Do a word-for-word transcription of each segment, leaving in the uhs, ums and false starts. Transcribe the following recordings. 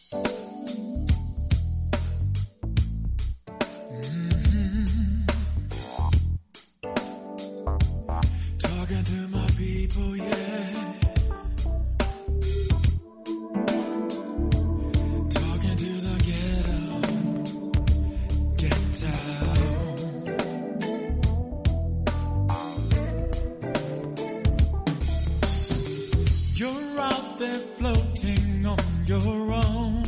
Talking to my people, yeah. Talking to the ghetto, ghetto. You're out there floating on your own,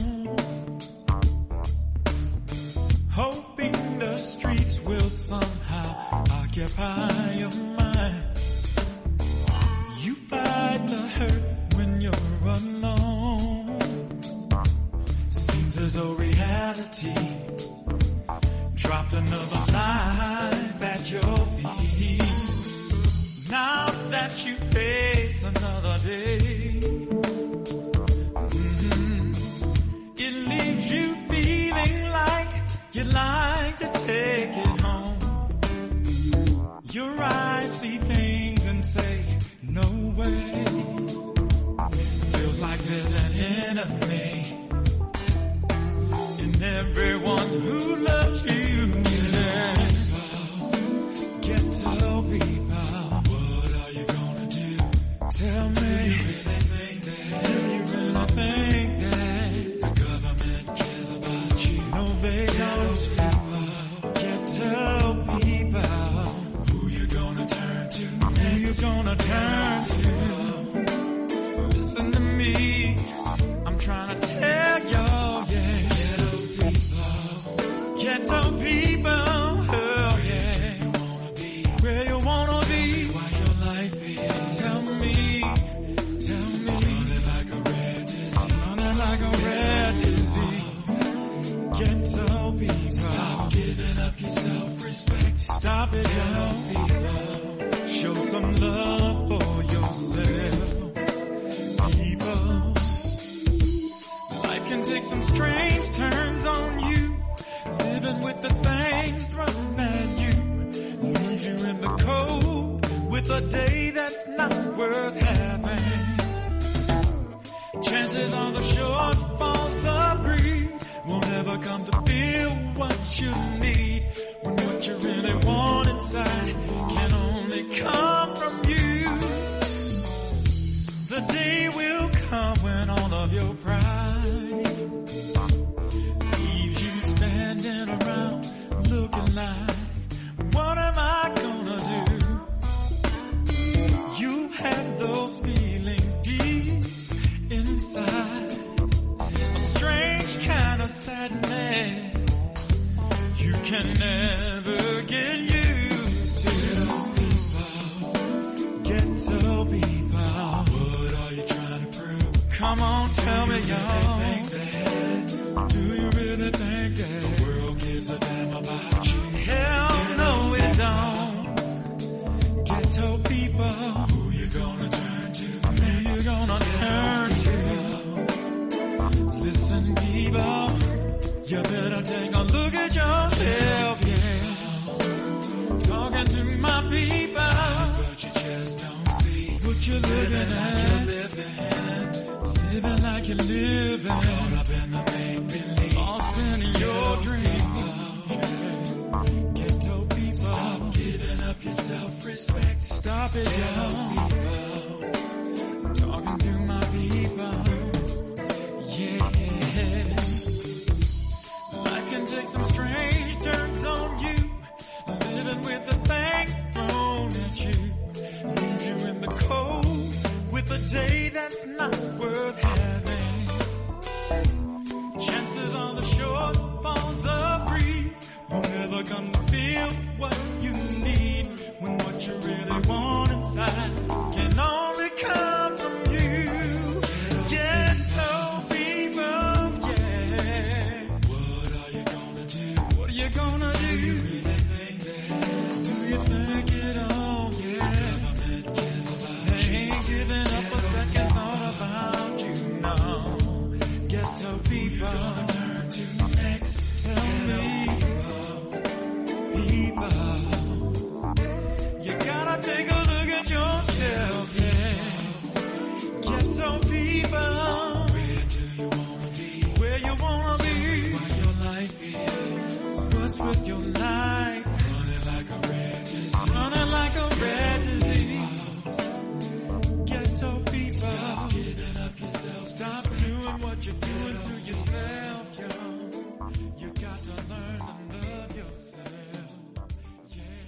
hoping the streets will somehow occupy your mind. You fight the hurt when you're alone. Seems as though reality dropped another life at your feet. Now that you face another day, mm-hmm, it leaves you feeling like you'd like to take it home. Your eyes see things and say, no way. Feels like there's an enemy in everyone who loves you. Get to people. What are you gonna do? Tell me. Do you really think that? Do you really think that the government cares about you? No, they don't. Get to people. Who you gonna turn to? Who you gonna turn to? Listen to me, I'm trying to tell y'all, yeah. Ghetto people, ghetto people, oh yeah. Where you wanna be? Why your life is? Tell me, tell me. Running like a rare disease. Running like a rare disease. Ghetto people. Stop giving up your self-respect. Stop it, ghetto people. Show some love for yourself, people. Life can take some strange turns on you. Living with the things thrown at you leaves you in the cold with a day that's not worth having. Chances are the shortfalls of greed won't ever come to feel what you need, when what you really want inside can only come from you. The day will come when all of your pride leaves you standing around looking like, what am I gonna do? You have those feelings deep inside, a strange kind of sadness you can never get used to. Ghetto people, what are you trying to prove? Come on, tell me, y'all. Do you really think that the world gives a damn about you? Hell no, it don't. Ghetto people, who you gonna turn to? Who you gonna turn to? Listen, people, you better take a look at yourself, yeah. Talking to my people, but you just don't see what you're living at. Living like you're living, caught up in the make-believe, lost in your dreams. Ghetto people, stop giving up your self-respect. Stop it, y'all. Talking to my people, yeah. Life can take some strange turns on you. Living with the things thrown at you leaves you in the cold with a day that's not worth having. Chances are the shortfalls of greed won't ever come to feel what you need, when what you really want inside can only come from you. Ghetto people, yeah. What are you gonna do? What are you gonna do? Do you really think that? Do you think it all? Yeah. The government cares about you. They ain't giving up a second thought about you, no. Ghetto people, who you gonna turn to next? Tell me, people, you gotta take a look at yourself, yeah. Ghetto people, where do you wanna be? Where with your life. Running like a red disease. Running like a red disease. Ghetto people. Stop giving up yourself. Stop doing what you're doing to yourself, yo. You got to learn to love yourself. Yeah.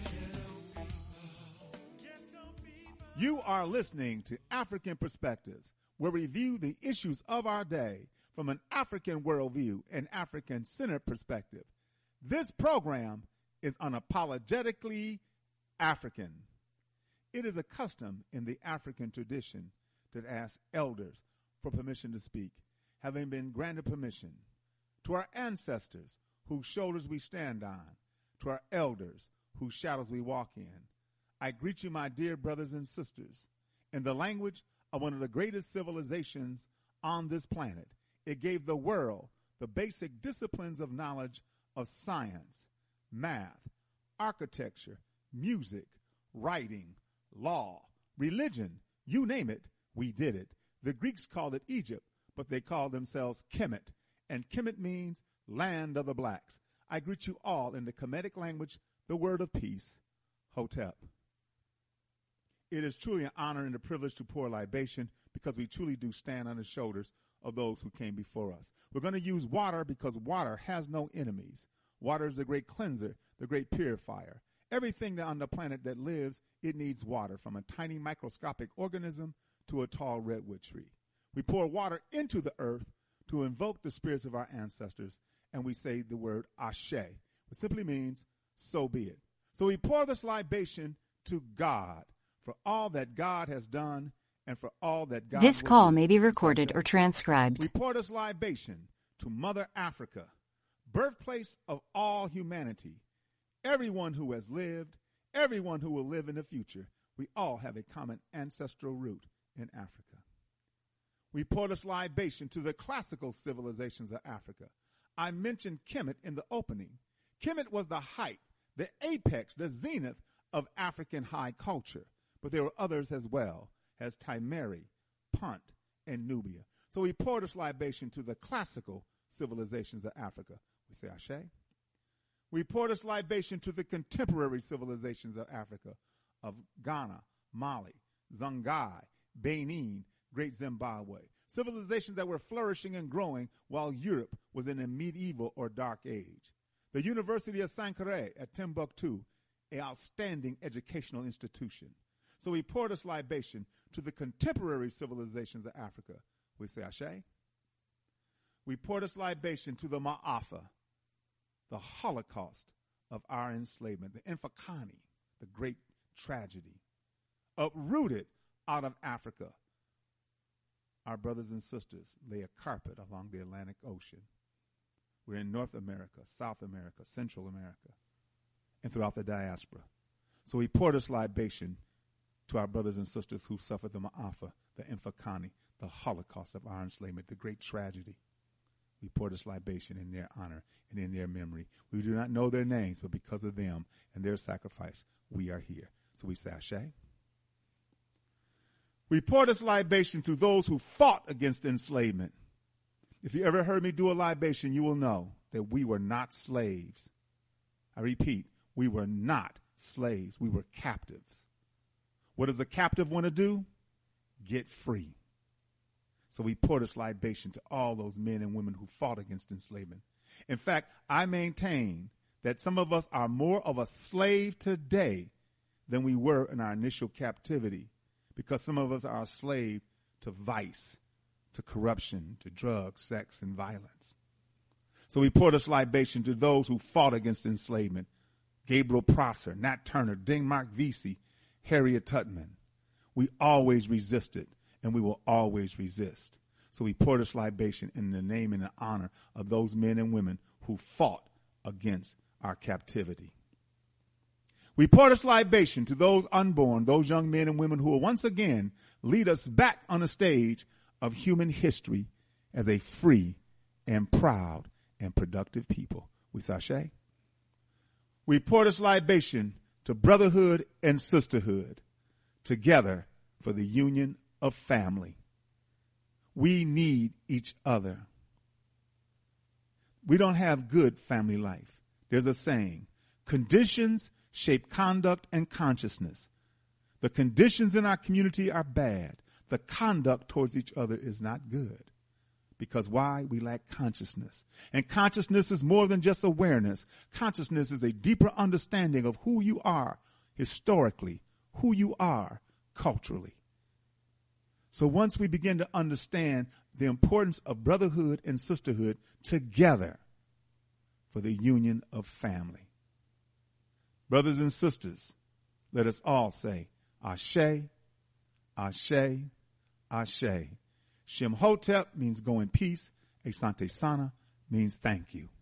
Ghetto people. You are listening to African Perspectives, where we view the issues of our day from an African worldview and African-centered perspective. This program is unapologetically African. It is a custom in the African tradition to ask elders for permission to speak, having been granted permission. To our ancestors, whose shoulders we stand on, to our elders, whose shadows we walk in, I greet you, my dear brothers and sisters, in the language of one of the greatest civilizations on this planet. It gave the world the basic disciplines of knowledge of science, math, architecture, music, writing, law, religion, you name it, we did it. The Greeks called it Egypt, but they called themselves Kemet, and Kemet means land of the blacks. I greet you all in the Kemetic language, the word of peace, Hotep. It is truly an honor and a privilege to pour libation because we truly do stand on the shoulders of those who came before us. We're going to use water because water has no enemies. Water is the great cleanser, the great purifier. Everything on the planet that lives, it needs water, from a tiny microscopic organism to a tall redwood tree. We pour water into the earth to invoke the spirits of our ancestors, and we say the word Ashe, which simply means, so be it. So we pour this libation to God for all that God has done and for all that God This will call do. may be recorded or transcribed. We pour this libation to Mother Africa, birthplace of all humanity. Everyone who has lived, everyone who will live in the future, we all have a common ancestral root in Africa. We pour this libation to the classical civilizations of Africa. I mentioned Kemet in the opening. Kemet was the height, the apex, the zenith of African high culture. But there were others as well, as Timeri, Punt, and Nubia. So we pour this libation to the classical civilizations of Africa. We say Ashe. We pour this libation to the contemporary civilizations of Africa, of Ghana, Mali, Songhai, Benin, Great Zimbabwe. Civilizations that were flourishing and growing while Europe was in a medieval or dark age. The University of Sankore at Timbuktu, an outstanding educational institution. So we pour this libation to the contemporary civilizations of Africa. We say Ashe. We pour this libation to the Ma'afa, the Holocaust of our enslavement, the Infakani, the great tragedy, uprooted out of Africa. Our brothers and sisters lay a carpet along the Atlantic Ocean. We're in North America, South America, Central America, and throughout the diaspora. So we pour this libation to our brothers and sisters who suffered the Ma'afa, the Infakani, the Holocaust of our enslavement, the great tragedy. We pour this libation in their honor and in their memory. We do not know their names, but because of them and their sacrifice, we are here. So we say Ashe. We pour this libation to those who fought against enslavement. If you ever heard me do a libation, you will know that we were not slaves. I repeat, we were not slaves. We were captives. What does a captive want to do? Get free. So we pour this libation to all those men and women who fought against enslavement. In fact, I maintain that some of us are more of a slave today than we were in our initial captivity, because some of us are a slave to vice, to corruption, to drugs, sex, and violence. So we pour this libation to those who fought against enslavement. Gabriel Prosser, Nat Turner, Dingmark Vesey, Harriet Tubman. We always resisted, and we will always resist. So we pour this libation in the name and the honor of those men and women who fought against our captivity. We pour this libation to those unborn, those young men and women who will once again lead us back on the stage of human history as a free and proud and productive people. We say Ashe. We pour this libation to brotherhood and sisterhood, together for the union of family. We need each other. We don't have good family life. There's a saying, conditions shape conduct and consciousness. The conditions in our community are bad. The conduct towards each other is not good. Because why? We lack consciousness. And consciousness is more than just awareness. Consciousness is a deeper understanding of who you are historically, who you are culturally. So once we begin to understand the importance of brotherhood and sisterhood together for the union of family. Brothers and sisters, let us all say, Ashe, Ashe, Ashe. Shemhotep means go in peace. Asante Sana means thank you.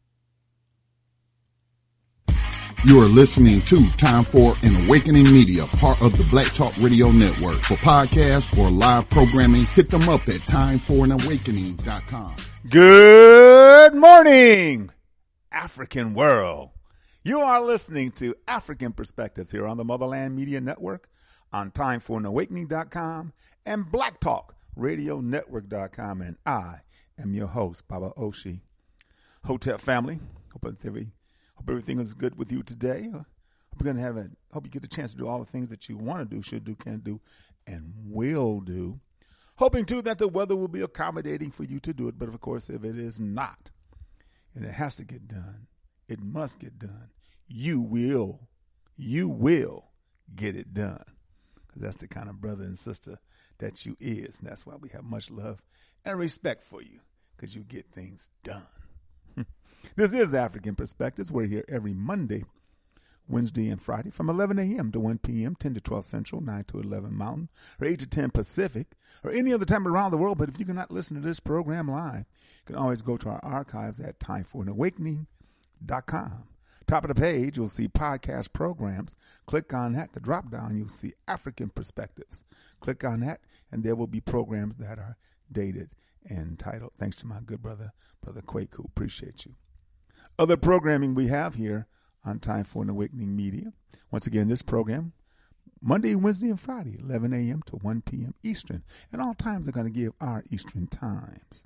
You are listening to Time for an Awakening Media, part of the Black Talk Radio Network. For podcasts or live programming, hit them up at time for an awakening dot com. Good morning, African world. You are listening to African Perspectives here on the Motherland Media Network, on time for an awakening dot com, and Black Talk Radio Network dot com. And I am your host, Baba Oshi. Hotep family, hope every Hope everything is good with you today. Hope you're gonna have a. Hope you get a chance to do all the things that you want to do, should do, can do, and will do. Hoping too that the weather will be accommodating for you to do it. But of course, if it is not, and it has to get done, it must get done. You will, you will get it done. Because that's the kind of brother and sister that you is, and that's why we have much love and respect for you, because you get things done. This is African Perspectives. We're here every Monday, Wednesday, and Friday from eleven a.m. to one p.m., ten to twelve Central, nine to eleven Mountain, or eight to ten Pacific, or any other time around the world. But if you cannot listen to this program live, you can always go to our archives at time for an awakening dot com. Top of the page, you'll see podcast programs. Click on that. The drop down, you'll see African Perspectives. Click on that, and there will be programs that are dated and titled. Thanks to my good brother, Brother Kwaku. Appreciate you. Other programming we have here on Time for an Awakening Media. Once again, this program, Monday, Wednesday, and Friday, eleven a.m. to one p.m. Eastern. And all times are going to give our Eastern times.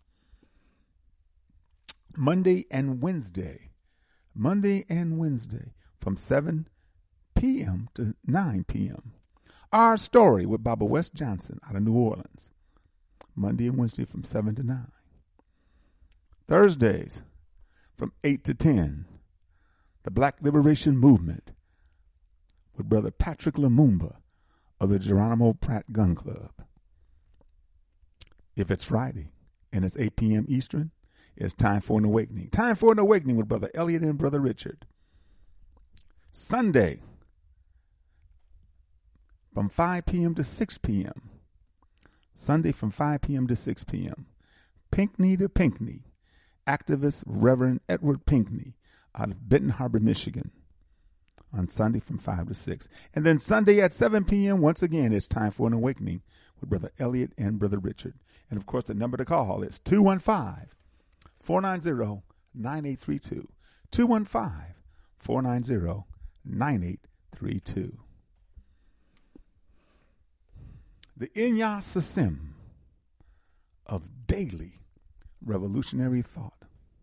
Monday and Wednesday. Monday and Wednesday from seven p.m. to nine p.m. Our Story with Baba West Johnson out of New Orleans. Monday and Wednesday from seven to nine. Thursdays from eight to ten, the Black Liberation Movement with Brother Patrick Lumumba of the Geronimo Pratt Gun Club. If it's Friday and it's eight p.m. Eastern, it's Time for an Awakening. Time for an Awakening with Brother Elliot and Brother Richard. Sunday from five p.m. to six p.m. Sunday from five p.m. to six p.m. Pinckney to Pinckney. Activist Reverend Edward Pinckney out of Benton Harbor, Michigan, on Sunday from five to six. And then Sunday at seven p.m., once again, it's Time for an Awakening with Brother Elliot and Brother Richard. And, of course, the number to call is two one five, four nine zero, nine eight three two. two one five, four nine zero, nine eight three two. The Inya Sasim of daily revolutionary thought.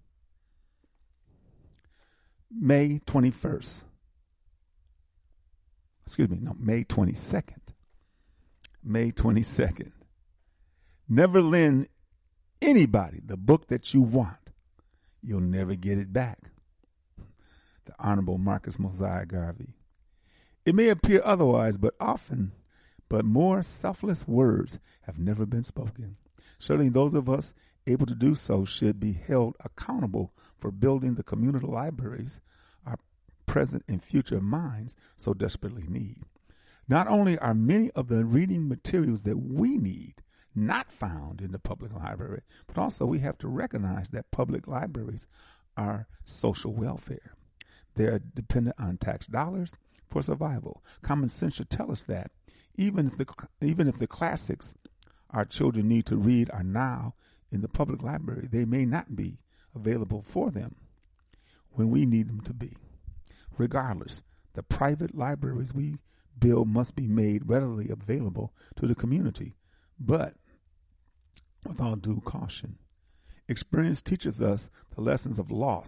May twenty-first. Excuse me, no, May twenty-second. May twenty-second. Never lend anybody the book that you want. You'll never get it back. The Honorable Marcus Mosiah Garvey. It may appear otherwise, but often, but more selfless words have never been spoken. Certainly those of us able to do so should be held accountable for building the community libraries our present and future minds so desperately need. Not only are many of the reading materials that we need not found in the public library, but also we have to recognize that public libraries are social welfare. They are dependent on tax dollars for survival. Common sense should tell us that even if the even if the classics our children need to read are now in the public library, they may not be available for them when we need them to be. Regardless, the private libraries we build must be made readily available to the community, but with all due caution. Experience teaches us the lessons of loss,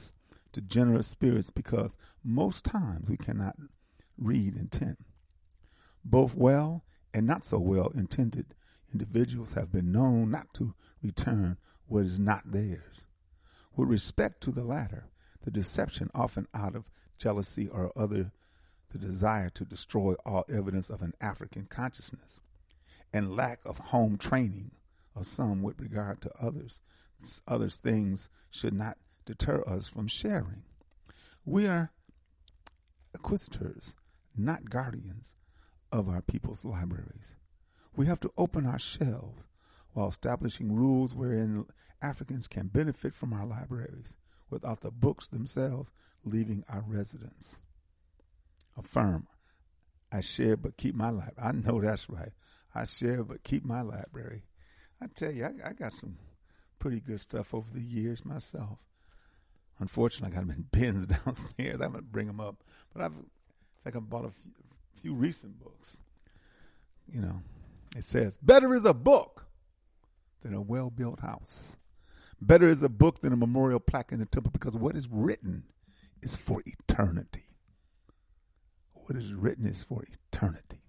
to generous spirits because most times we cannot read intent. Both well and not so well intended individuals have been known not to return what is not theirs. With respect to the latter, the deception often out of jealousy or other, the desire to destroy all evidence of an African consciousness, and lack of home training of some with regard to others, others things should not deter us from sharing. We are acquisitors, not guardians of our people's libraries. We have to open our shelves while establishing rules wherein Africans can benefit from our libraries without the books themselves leaving our residence. Affirm, I share but keep my library. I know that's right. I share but keep my library. I tell you, I, I got some pretty good stuff over the years myself. Unfortunately, I got them in bins downstairs. I'm going to bring them up. But I've, in fact, I bought a few, few recent books. You know, it says, better is a book than a well-built house. Better is a book than a memorial plaque in the temple, because what is written is for eternity. What is written is for eternity.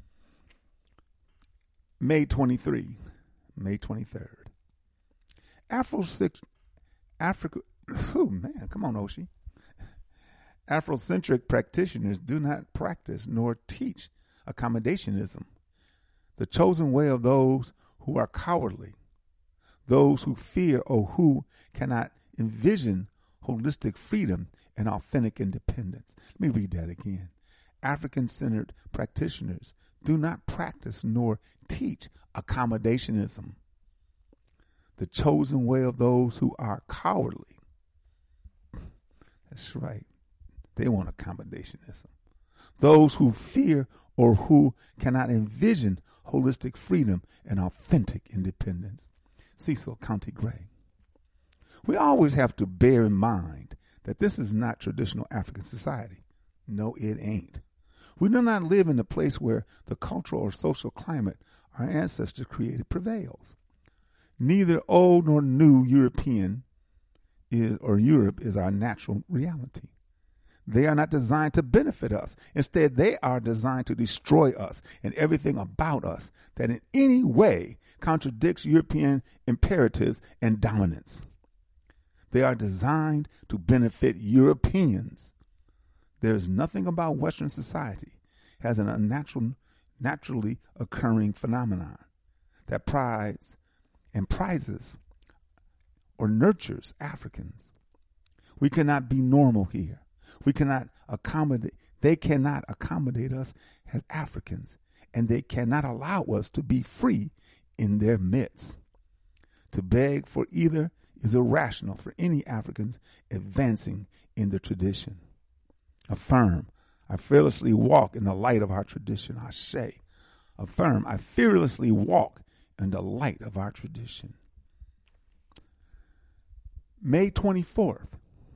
May twenty-third, May twenty-third. Afro six, Africa, oh man, come on, Oshi. Afrocentric practitioners do not practice nor teach accommodationism, the chosen way of those who are cowardly, those who fear or who cannot envision holistic freedom and authentic independence. Let me read that again. African-centered practitioners do not practice nor teach accommodationism, the chosen way of those who are cowardly. That's right. They want accommodationism. Those who fear or who cannot envision holistic freedom and authentic independence. Cecil County Gray. We always have to bear in mind that this is not traditional African society. No, it ain't. We do not live in a place where the cultural or social climate our ancestors created prevails. Neither old nor new European is, or Europe is our natural reality. They are not designed to benefit us. Instead, they are designed to destroy us and everything about us that in any way contradicts European imperatives and dominance. They are designed to benefit Europeans. There is nothing about Western society has an unnatural, naturally occurring phenomenon that prides and prizes or nurtures Africans. We cannot be normal here. We cannot accommodate, they cannot accommodate us as Africans, and they cannot allow us to be free in their midst. To beg for either is irrational for any Africans advancing in the tradition. Affirm, I fearlessly walk in the light of our tradition. Ashe. Affirm, I fearlessly walk in the light of our tradition. May twenty-fourth.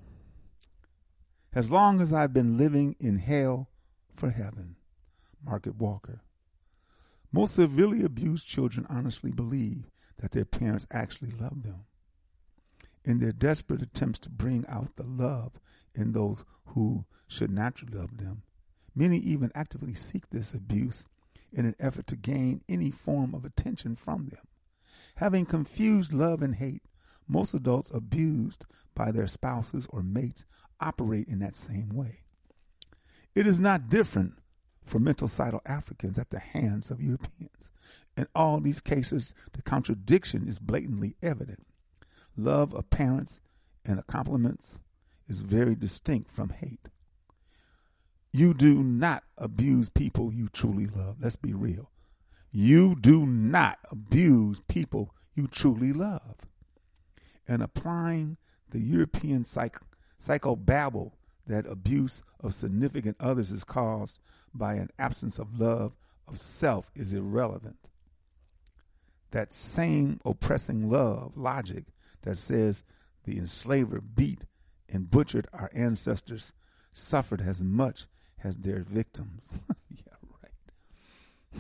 As long as I've been living in hell for heaven. Margaret Walker. Most severely abused children honestly believe that their parents actually love them. In their desperate attempts to bring out the love in those who should naturally love them, many even actively seek this abuse in an effort to gain any form of attention from them. Having confused love and hate, most adults abused by their spouses or mates operate in that same way. It is not different for mental-sidal Africans at the hands of Europeans. In all these cases, the contradiction is blatantly evident. Love of parents and of compliments is very distinct from hate. You do not abuse people you truly love. Let's be real. You do not abuse people you truly love. And applying the European psych- psychobabble that abuse of significant others is caused by an absence of love of self is irrelevant. That same oppressing love logic that says the enslaver beat and butchered our ancestors suffered as much as their victims. Yeah, right.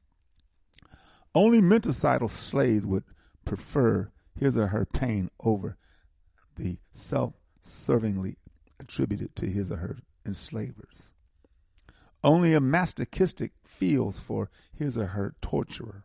Only mental-sidal slaves would prefer his or her pain over the self-servingly attributed to his or her enslavers. Only a masochistic feels for his or her torturer.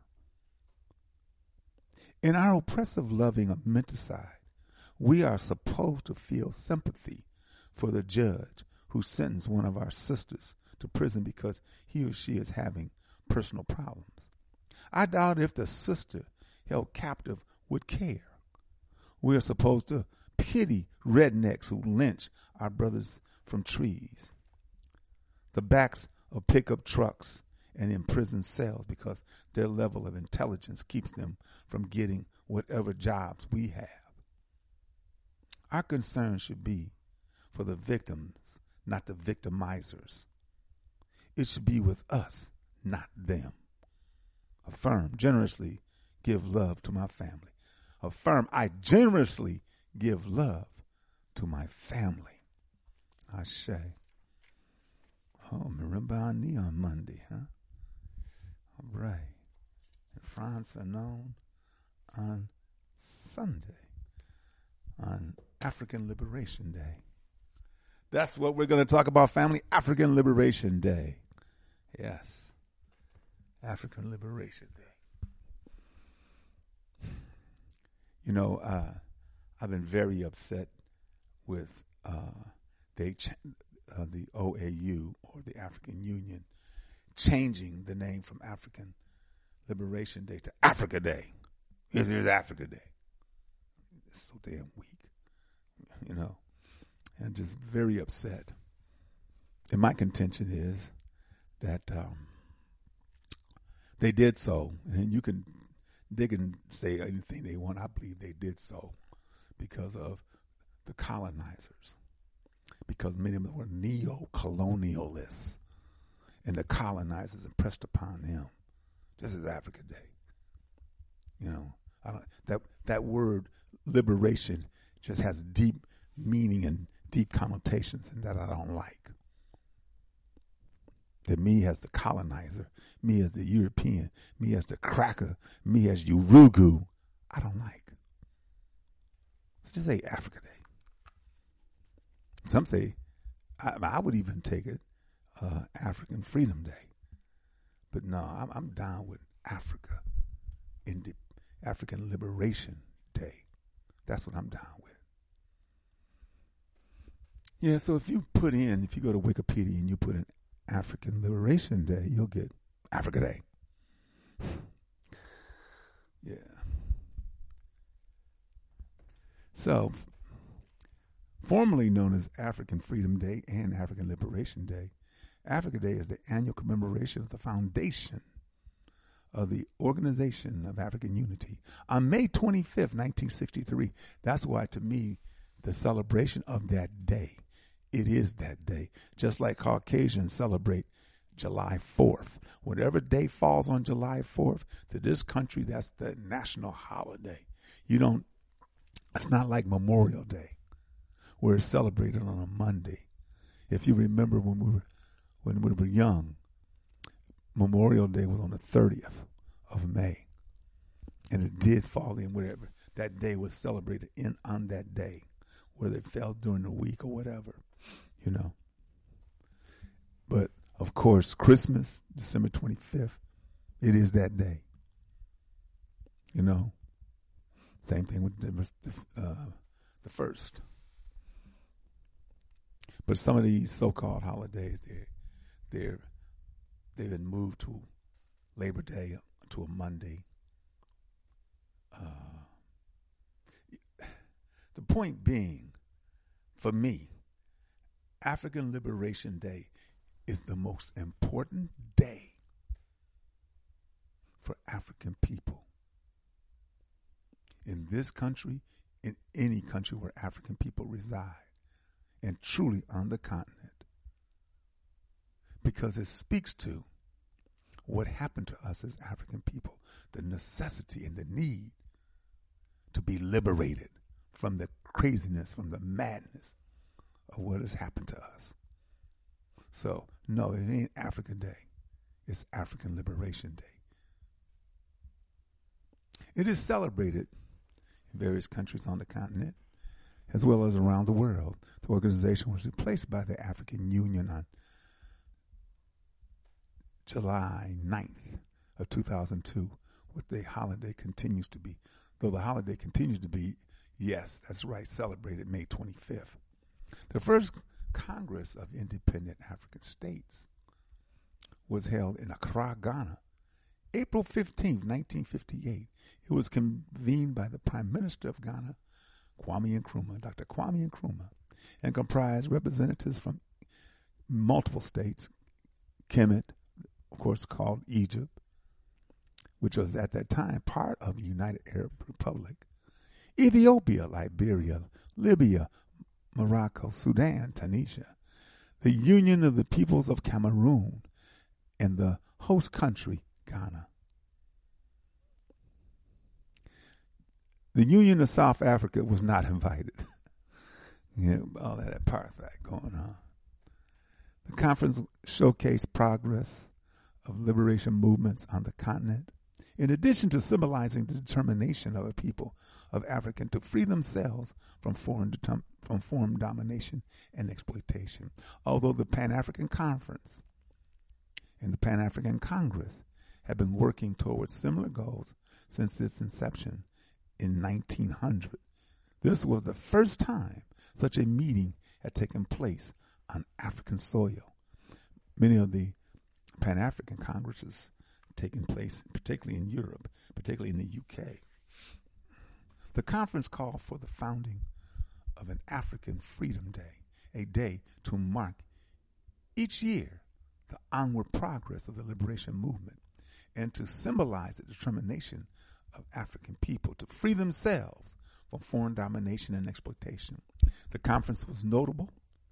In our oppressive loving of menticide, we are supposed to feel sympathy for the judge who sentenced one of our sisters to prison because he or she is having personal problems. I doubt if the sister held captive would care. We are supposed to pity rednecks who lynch our brothers from trees, the backs of pickup trucks, and imprisoned cells because their level of intelligence keeps them from getting whatever jobs we have. Our concern should be for the victims, not the victimizers. It should be with us, not them. Affirm, generously give love to my family. Affirm, I generously give love to my family. Ashe. Oh, Marimba Ani on Monday, huh? All right. And Frantz Fanon on Sunday, on African Liberation Day. That's what we're going to talk about, family. African Liberation Day. Yes. African Liberation Day. You know, uh, I've been very upset with uh, they ch- uh, the O A U, or the African Union, changing the name from African Liberation Day to Africa Day. This is Africa Day. It's so damn weak, you know, and just very upset. And my contention is that um, they did so, and you can they can say anything they want. I believe they did so because of the colonizers, because many of them were neo-colonialists, and the colonizers impressed upon them. This is Africa Day. You know, I don't, that that word liberation just has deep meaning and deep connotations, and that I don't like. That me as the colonizer, me as the European, me as the cracker, me as Urugu, I don't like. So just say Africa Day. Some say, I, I would even take it uh, African Freedom Day. But no, I'm, I'm down with Africa, in the African Liberation Day. That's what I'm down with. Yeah, so if you put in, if you go to Wikipedia and you put in African Liberation Day, you'll get Africa Day. Yeah. So, formerly known as African Freedom Day and African Liberation Day, Africa Day is the annual commemoration of the foundation of the Organization of African Unity on May twenty-fifth, nineteen sixty-three. That's why, to me, the celebration of that day, it is that day. Just like Caucasians celebrate July fourth. Whatever day falls on July fourth, to this country, that's the national holiday. You don't, it's not like Memorial Day, where it's celebrated on a Monday. If you remember when we were when we were young, Memorial Day was on the thirtieth of May. And it did fall in whatever. That day was celebrated in on that day, whether it fell during the week or whatever, you know. But, of course, Christmas, December twenty-fifth, it is that day. You know. Same thing with the, uh, the first. But some of these so-called holidays, they're, they're, they've been moved to Labor Day, to a Monday. Uh, the point being, for me, African Liberation Day is the most important day for African people. In this country, in any country where African people reside, and truly on the continent, because it speaks to what happened to us as African people, the necessity and the need to be liberated from the craziness, from the madness of what has happened to us. So, no, it ain't African Day. It's African Liberation Day. It is celebrated in various countries on the continent, as well as around the world. The organization was replaced by the African Union on July ninth of two thousand two, what the holiday continues to be. Though the holiday continues to be, yes, that's right, celebrated May twenty-fifth. The first Congress of Independent African States was held in Accra, Ghana, April fifteenth, nineteen fifty-eight. It was convened by the Prime Minister of Ghana, Kwame Nkrumah, Doctor Kwame Nkrumah, and comprised representatives from multiple states, Kemet, of course, called Egypt, which was at that time part of the United Arab Republic, Ethiopia, Liberia, Libya, Morocco, Sudan, Tunisia, the Union of the Peoples of Cameroon, and the host country, Ghana. The Union of South Africa was not invited. You know, all that apartheid going on. The conference showcased progress of liberation movements on the continent, in addition to symbolizing the determination of a people of Africa to free themselves from foreign determ- from foreign domination and exploitation. Although the Pan-African Conference and the Pan-African Congress have been working towards similar goals since its inception in nineteen hundred, this was the first time such a meeting had taken place on African soil. Many of the Pan-African Congresses taking place, particularly in Europe, particularly in the U K. The conference called for the founding of an African Freedom Day, a day to mark each year the onward progress of the liberation movement and to symbolize the determination of African people to free themselves from foreign domination and exploitation. The conference was notable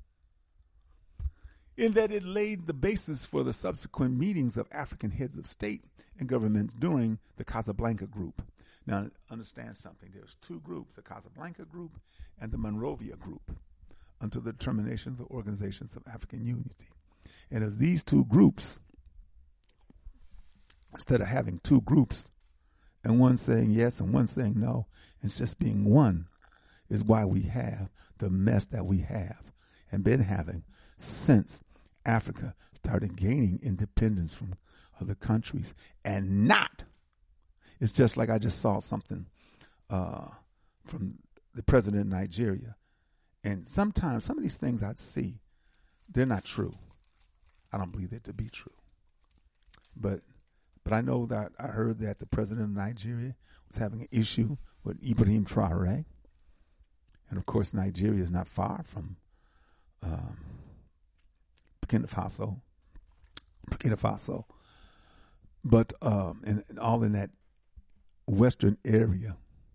in that it laid the basis for the subsequent meetings of African heads of state and governments during the Casablanca Group. Now, understand something. There's two groups, the Casablanca Group and the Monrovia Group, until the determination of the Organizations of African Unity. And as these two groups, instead of having two groups and one saying yes and one saying no, it's just being one, is why we have the mess that we have and been having since Africa started gaining independence from other countries. And not, it's just like I just saw something uh, from the president of Nigeria. And sometimes some of these things I see, they're not true. I don't believe it to be true. But but I know that I heard that the president of Nigeria was having an issue with Ibrahim Traoré. And of course, Nigeria is not far from um, Burkina Faso. Burkina Faso. But um, and, and all in that western area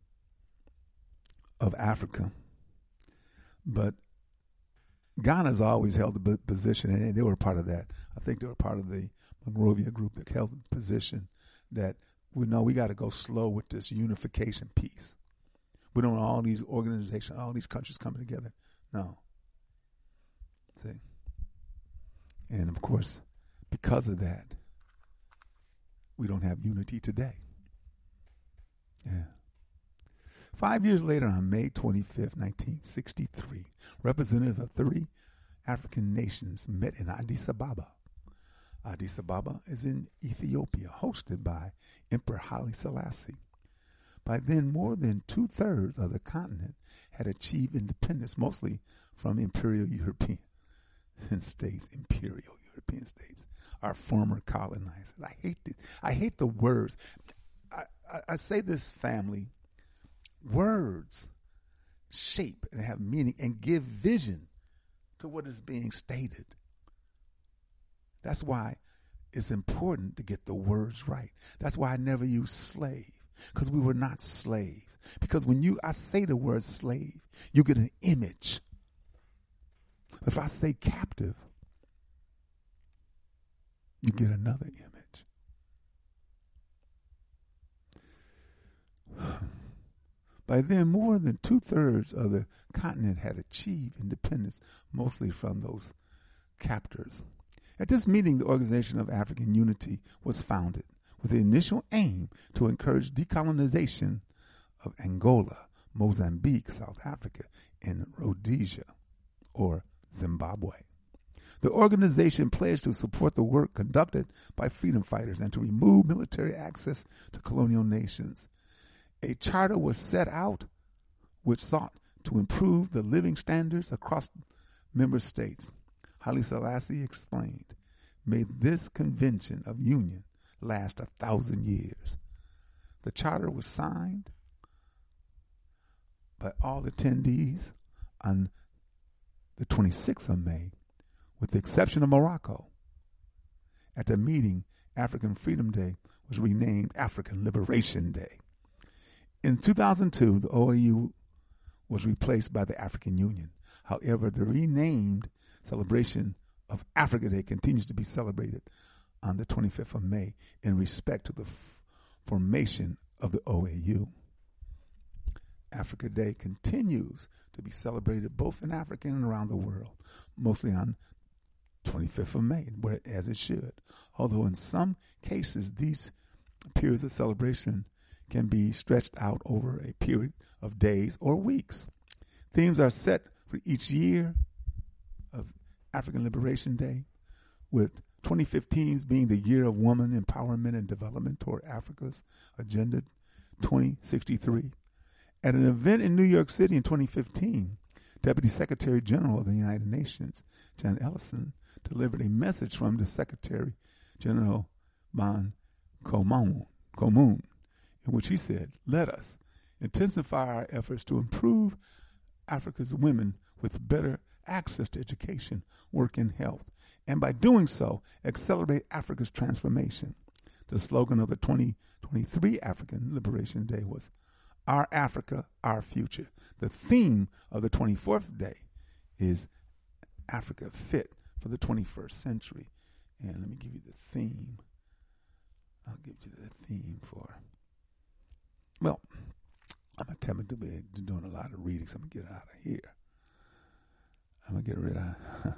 of Africa. But Ghana's always held the position, and they were part of that. I think they were part of the Monrovia Group that held the position that we know we got to go slow with this unification piece. We don't want all these organizations, all these countries coming together. No. See? And of course, because of that, we don't have unity today. Yeah. Five years later, on May twenty-fifth, nineteen sixty-three, representatives of thirty African nations met in Addis Ababa. Addis Ababa is in Ethiopia, hosted by Emperor Haile Selassie. By then, more than two-thirds of the continent had achieved independence, mostly from imperial European states, imperial European states, our former colonizers. I hate this. I hate the words. I, I, I say this, family, words shape and have meaning and give vision to what is being stated. That's why it's important to get the words right. That's why I never use slave, because we were not slaves. Because when you I say the word slave, you get an image. If I say captive, you get another image. By then, more than two-thirds of the continent had achieved independence, mostly from those captors. At this meeting, the Organization of African Unity was founded with the initial aim to encourage decolonization of Angola, Mozambique, South Africa, and Rhodesia, or Zimbabwe. The organization pledged to support the work conducted by freedom fighters and to remove military access to colonial nations. A charter was set out which sought to improve the living standards across member states. Haile Selassie explained, "May this convention of union last a thousand years." The charter was signed by all attendees on the twenty-sixth of May, with the exception of Morocco. At the meeting, African Freedom Day was renamed African Liberation Day. In two thousand two, the O A U was replaced by the African Union. However, the renamed celebration of Africa Day continues to be celebrated on the twenty-fifth of May in respect to the f- formation of the O A U. Africa Day continues to be celebrated both in Africa and around the world, mostly on twenty-fifth of May, where, as it should. Although in some cases, these periods of celebration can be stretched out over a period of days or weeks. Themes are set for each year of African Liberation Day, with twenty fifteen's being the year of woman empowerment and development toward Africa's Agenda twenty sixty-three. At an event in New York City in twenty fifteen, Deputy Secretary General of the United Nations, Janet Ellison, delivered a message from the Secretary General Ban Ki-moon, in which he said, "Let us intensify our efforts to improve Africa's women with better access to education, work, and health, and by doing so, accelerate Africa's transformation." The slogan of the twenty twenty-three African Liberation Day was, "Our Africa, Our Future." The theme of the twenty-fourth day is Africa Fit for the twenty-first century. And let me give you the theme. I'll give you the theme for, well, I'm going to tell me to be doing a lot of reading, so I'm going to get out of here. I'm going to get rid of,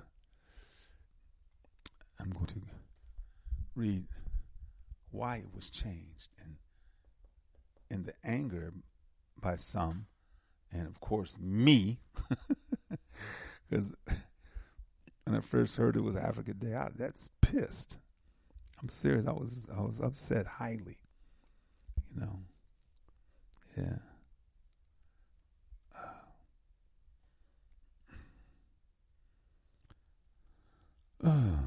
I'm going to read why it was changed and in the anger by some, and of course me, because when I first heard it was Africa Day, I, that's pissed. I'm serious. I was I was upset highly. You know. Yeah. Oh.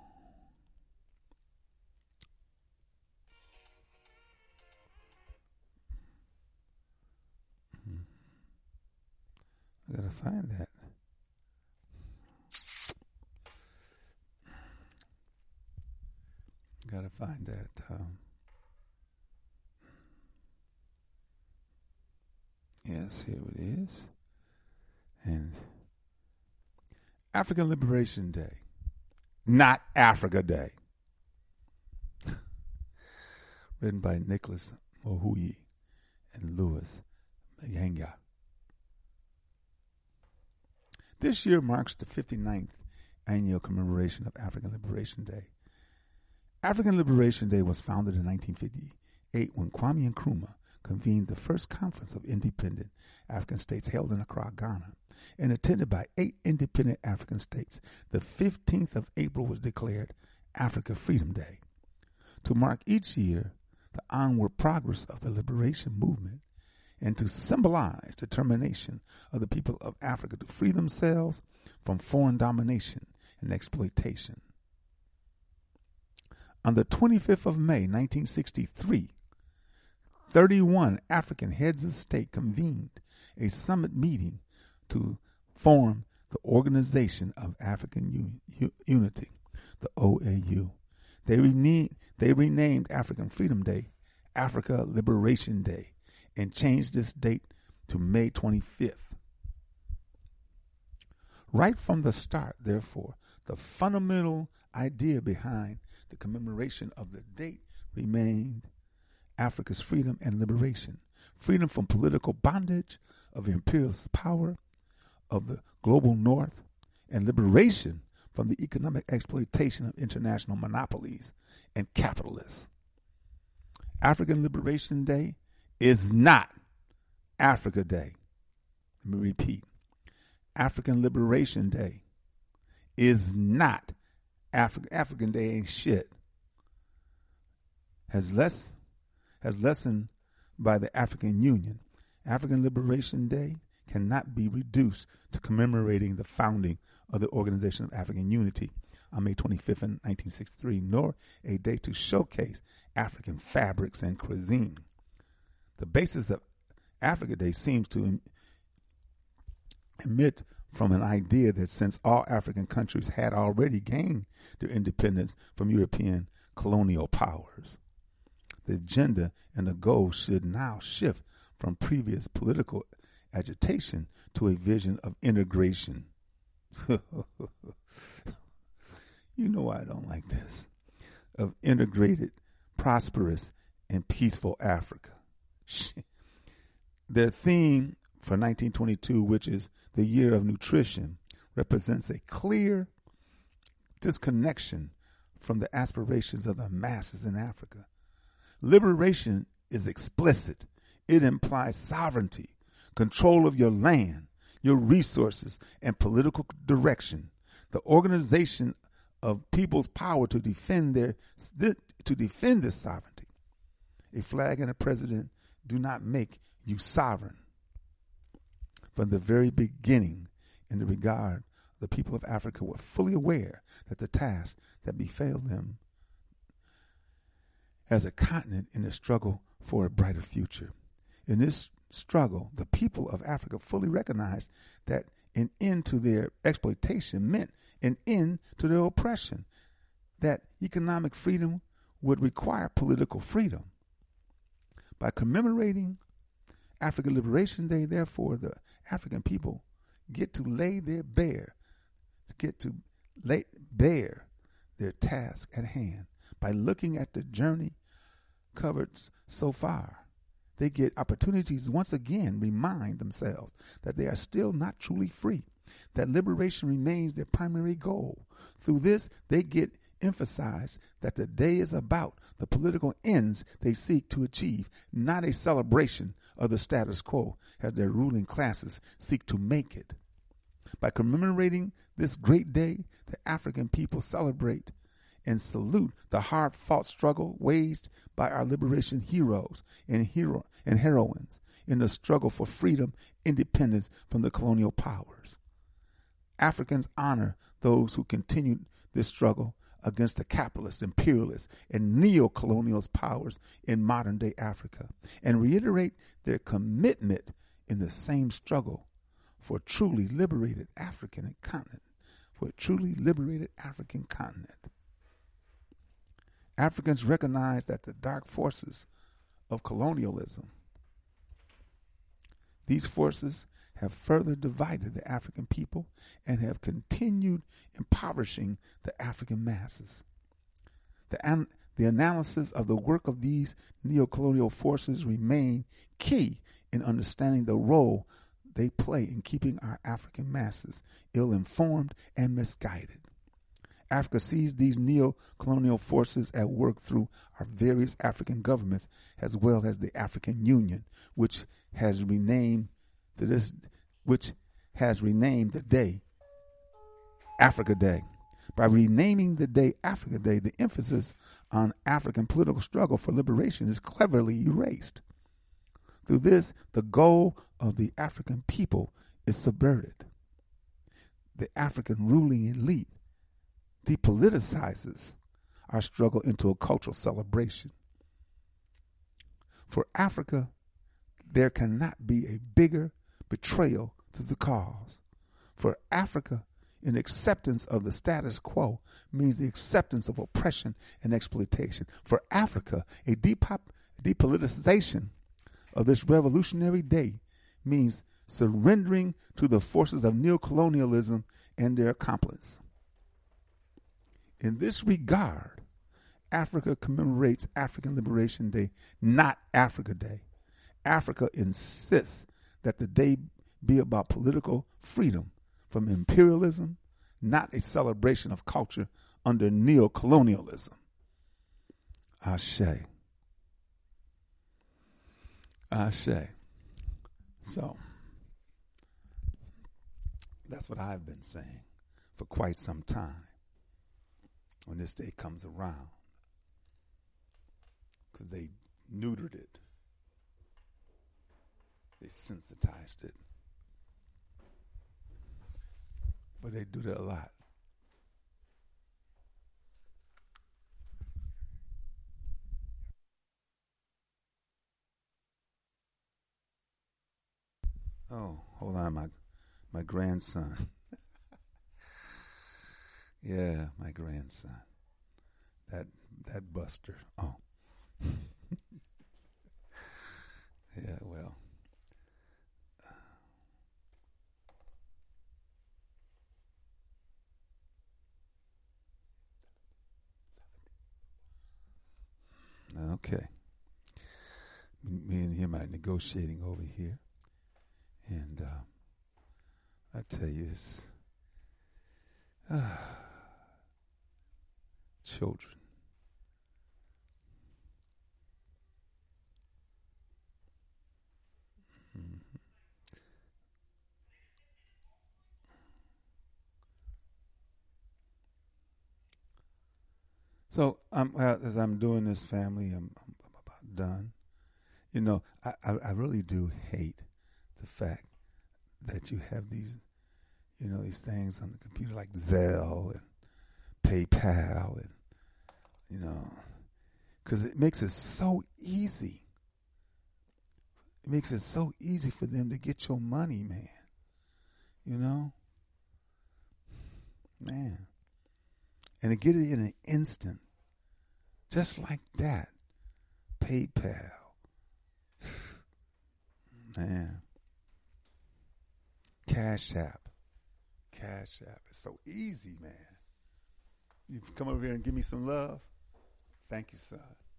I gotta find that. Gotta find that. Um, yes, here it is. And African Liberation Day, not Africa Day. Written by Nicholas Mohuyi and Louis Mayenga. This year marks the fifty-ninth annual commemoration of African Liberation Day. African Liberation Day was founded in nineteen fifty-eight when Kwame Nkrumah convened the first conference of independent African states held in Accra, Ghana, and attended by eight independent African states. The fifteenth of April was declared Africa Freedom Day. To mark each year the onward progress of the liberation movement and to symbolize the determination of the people of Africa to free themselves from foreign domination and exploitation. On the twenty-fifth of May, nineteen sixty-three, thirty-one African heads of state convened a summit meeting to form the Organization of African Un- U- Unity, the O A U. They, rene- they renamed African Freedom Day Africa Liberation Day and changed this date to May twenty-fifth. Right from the start, therefore, the fundamental idea behind the commemoration of the date remained Africa's freedom and liberation. Freedom from political bondage of imperialist power of the global north, and liberation from the economic exploitation of international monopolies and capitalists. African Liberation Day is not Africa Day. Let me repeat. African Liberation Day is not African. African Day ain't shit. Has less, has lessened by the African Union. African Liberation Day cannot be reduced to commemorating the founding of the Organization of African Unity on May twenty-fifth, in nineteen sixty-three, nor a day to showcase African fabrics and cuisine. The basis of Africa Day seems to emit from an idea that since all African countries had already gained their independence from European colonial powers, the agenda and the goal should now shift from previous political agitation to a vision of integration. You know why I don't like this. Of integrated, prosperous, and peaceful Africa. Their theme for nineteen twenty-two, which is the year of nutrition, represents a clear disconnection from the aspirations of the masses in Africa. Liberation is explicit. It implies sovereignty, control of your land, your resources, and political direction. The organization of people's power to defend their to defend this sovereignty. A flag and a president do not make you sovereign. From the very beginning, in the regard, the people of Africa were fully aware that the task that befell them as a continent in the struggle for a brighter future. In this struggle, the people of Africa fully recognized that an end to their exploitation meant an end to their oppression, that economic freedom would require political freedom. By commemorating African Liberation Day, therefore, the African people get to lay their bare, get to lay bare their task at hand. By looking at the journey covered so far, they get opportunities once again remind themselves that they are still not truly free, that liberation remains their primary goal. Through this, they get emphasized that the day is about the political ends they seek to achieve, not a celebration of the status quo as their ruling classes seek to make it. By commemorating this great day, the African people celebrate and salute the hard-fought struggle waged by our liberation heroes and hero and heroines in the struggle for freedom, independence from the colonial powers. Africans honor those who continued this struggle against the capitalist, imperialist, and neo-colonial powers in modern-day Africa, and reiterate their commitment in the same struggle for a truly liberated African continent, for a truly liberated African continent. Africans recognize that the dark forces of colonialism, these forces have further divided the African people and have continued impoverishing the African masses. The, an- the analysis of the work of these neocolonial forces remain key in understanding the role they play in keeping our African masses ill-informed and misguided. Africa sees these neo-colonial forces at work through our various African governments, as well as the African Union, which has renamed to this, which has renamed the day Africa Day. By renaming the day Africa Day, the emphasis on African political struggle for liberation is cleverly erased. Through this, the goal of the African people is subverted. The African ruling elite depoliticizes our struggle into a cultural celebration. For Africa, there cannot be a bigger betrayal to the cause. For Africa, an acceptance of the status quo means the acceptance of oppression and exploitation. For Africa, a depop- depoliticization of this revolutionary day means surrendering to the forces of neocolonialism and their accomplices. In this regard, Africa commemorates African Liberation Day, not Africa Day. Africa insists that the day be about political freedom from imperialism, not a celebration of culture under neocolonialism. Ashe. Ashe. So, That's what I've been saying for quite some time when this day comes around, because they neutered it. They sensitized it. But they do that a lot. Oh, hold on, my my grandson. Yeah, my grandson. That that Buster. Oh. Yeah, well. Okay. Me and him are negotiating over here. And uh, I tell you, it's uh, children. Mm-hmm. So um, uh, as I'm doing this, family, I'm, I'm about done. You know, I, I, I really do hate the fact that you have these, you know, these things on the computer like Zelle and PayPal and, you know, because it makes it so easy. It makes it so easy for them to get your money, man. You know? Man. And to get it in an instant. Just like that. PayPal. Man. Cash App. Cash App. It's so easy, man. You come over here and give me some love. Thank you, son.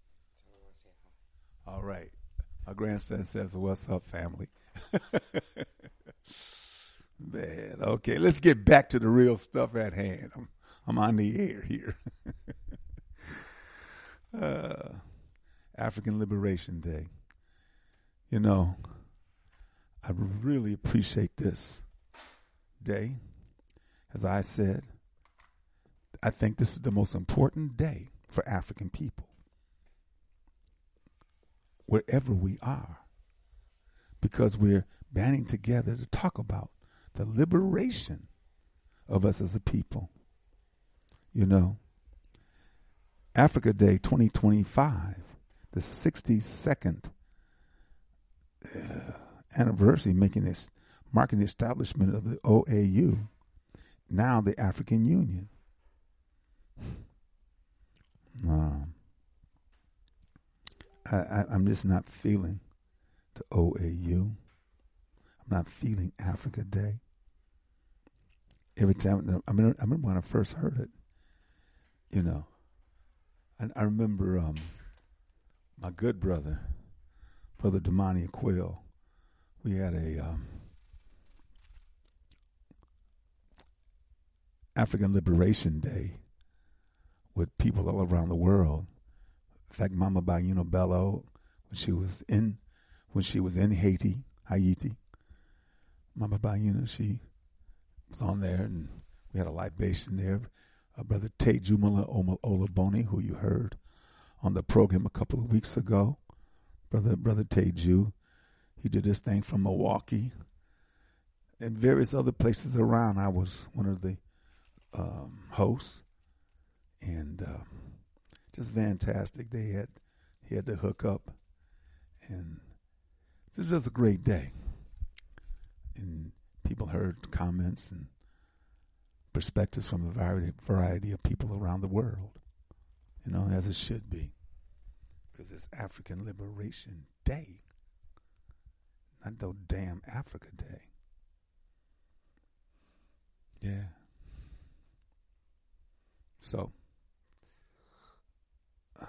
All right. My grandson says, "What's up, family?" Man, okay. Let's get back to the real stuff at hand. I'm, I'm on the air here. uh, African Liberation Day. You know, I really appreciate this day. As I said, I think this is the most important day for African people, wherever we are, because we're banding together to talk about the liberation of us as a people. You know, Africa Day twenty twenty-five, the sixty-second uh, anniversary, making this, marking the establishment of the O A U, now the African Union. Um, I, I, I'm just not feeling the O A U. I'm not feeling Africa Day. Every time, I mean, I remember when I first heard it, you know, and I remember um, my good brother, Brother Damani Quill, we had a um, African Liberation Day with people all around the world. In fact, Mama Bayuno Bello, when she was in, when she was in Haiti, Haiti, Mama Bayuno, she was on there, and we had a libation there. Uh, Brother Tate Jumala Olaboni, who you heard on the program a couple of weeks ago, Brother Brother Tate Ju, he did this thing from Milwaukee and various other places around. I was one of the um, hosts, and um, just fantastic. They had he had to hook up, and this was a great day. And people heard comments and perspectives from a variety, variety of people around the world, you know, as it should be, because it's African Liberation Day, not no damn Africa Day. Yeah. So, uh,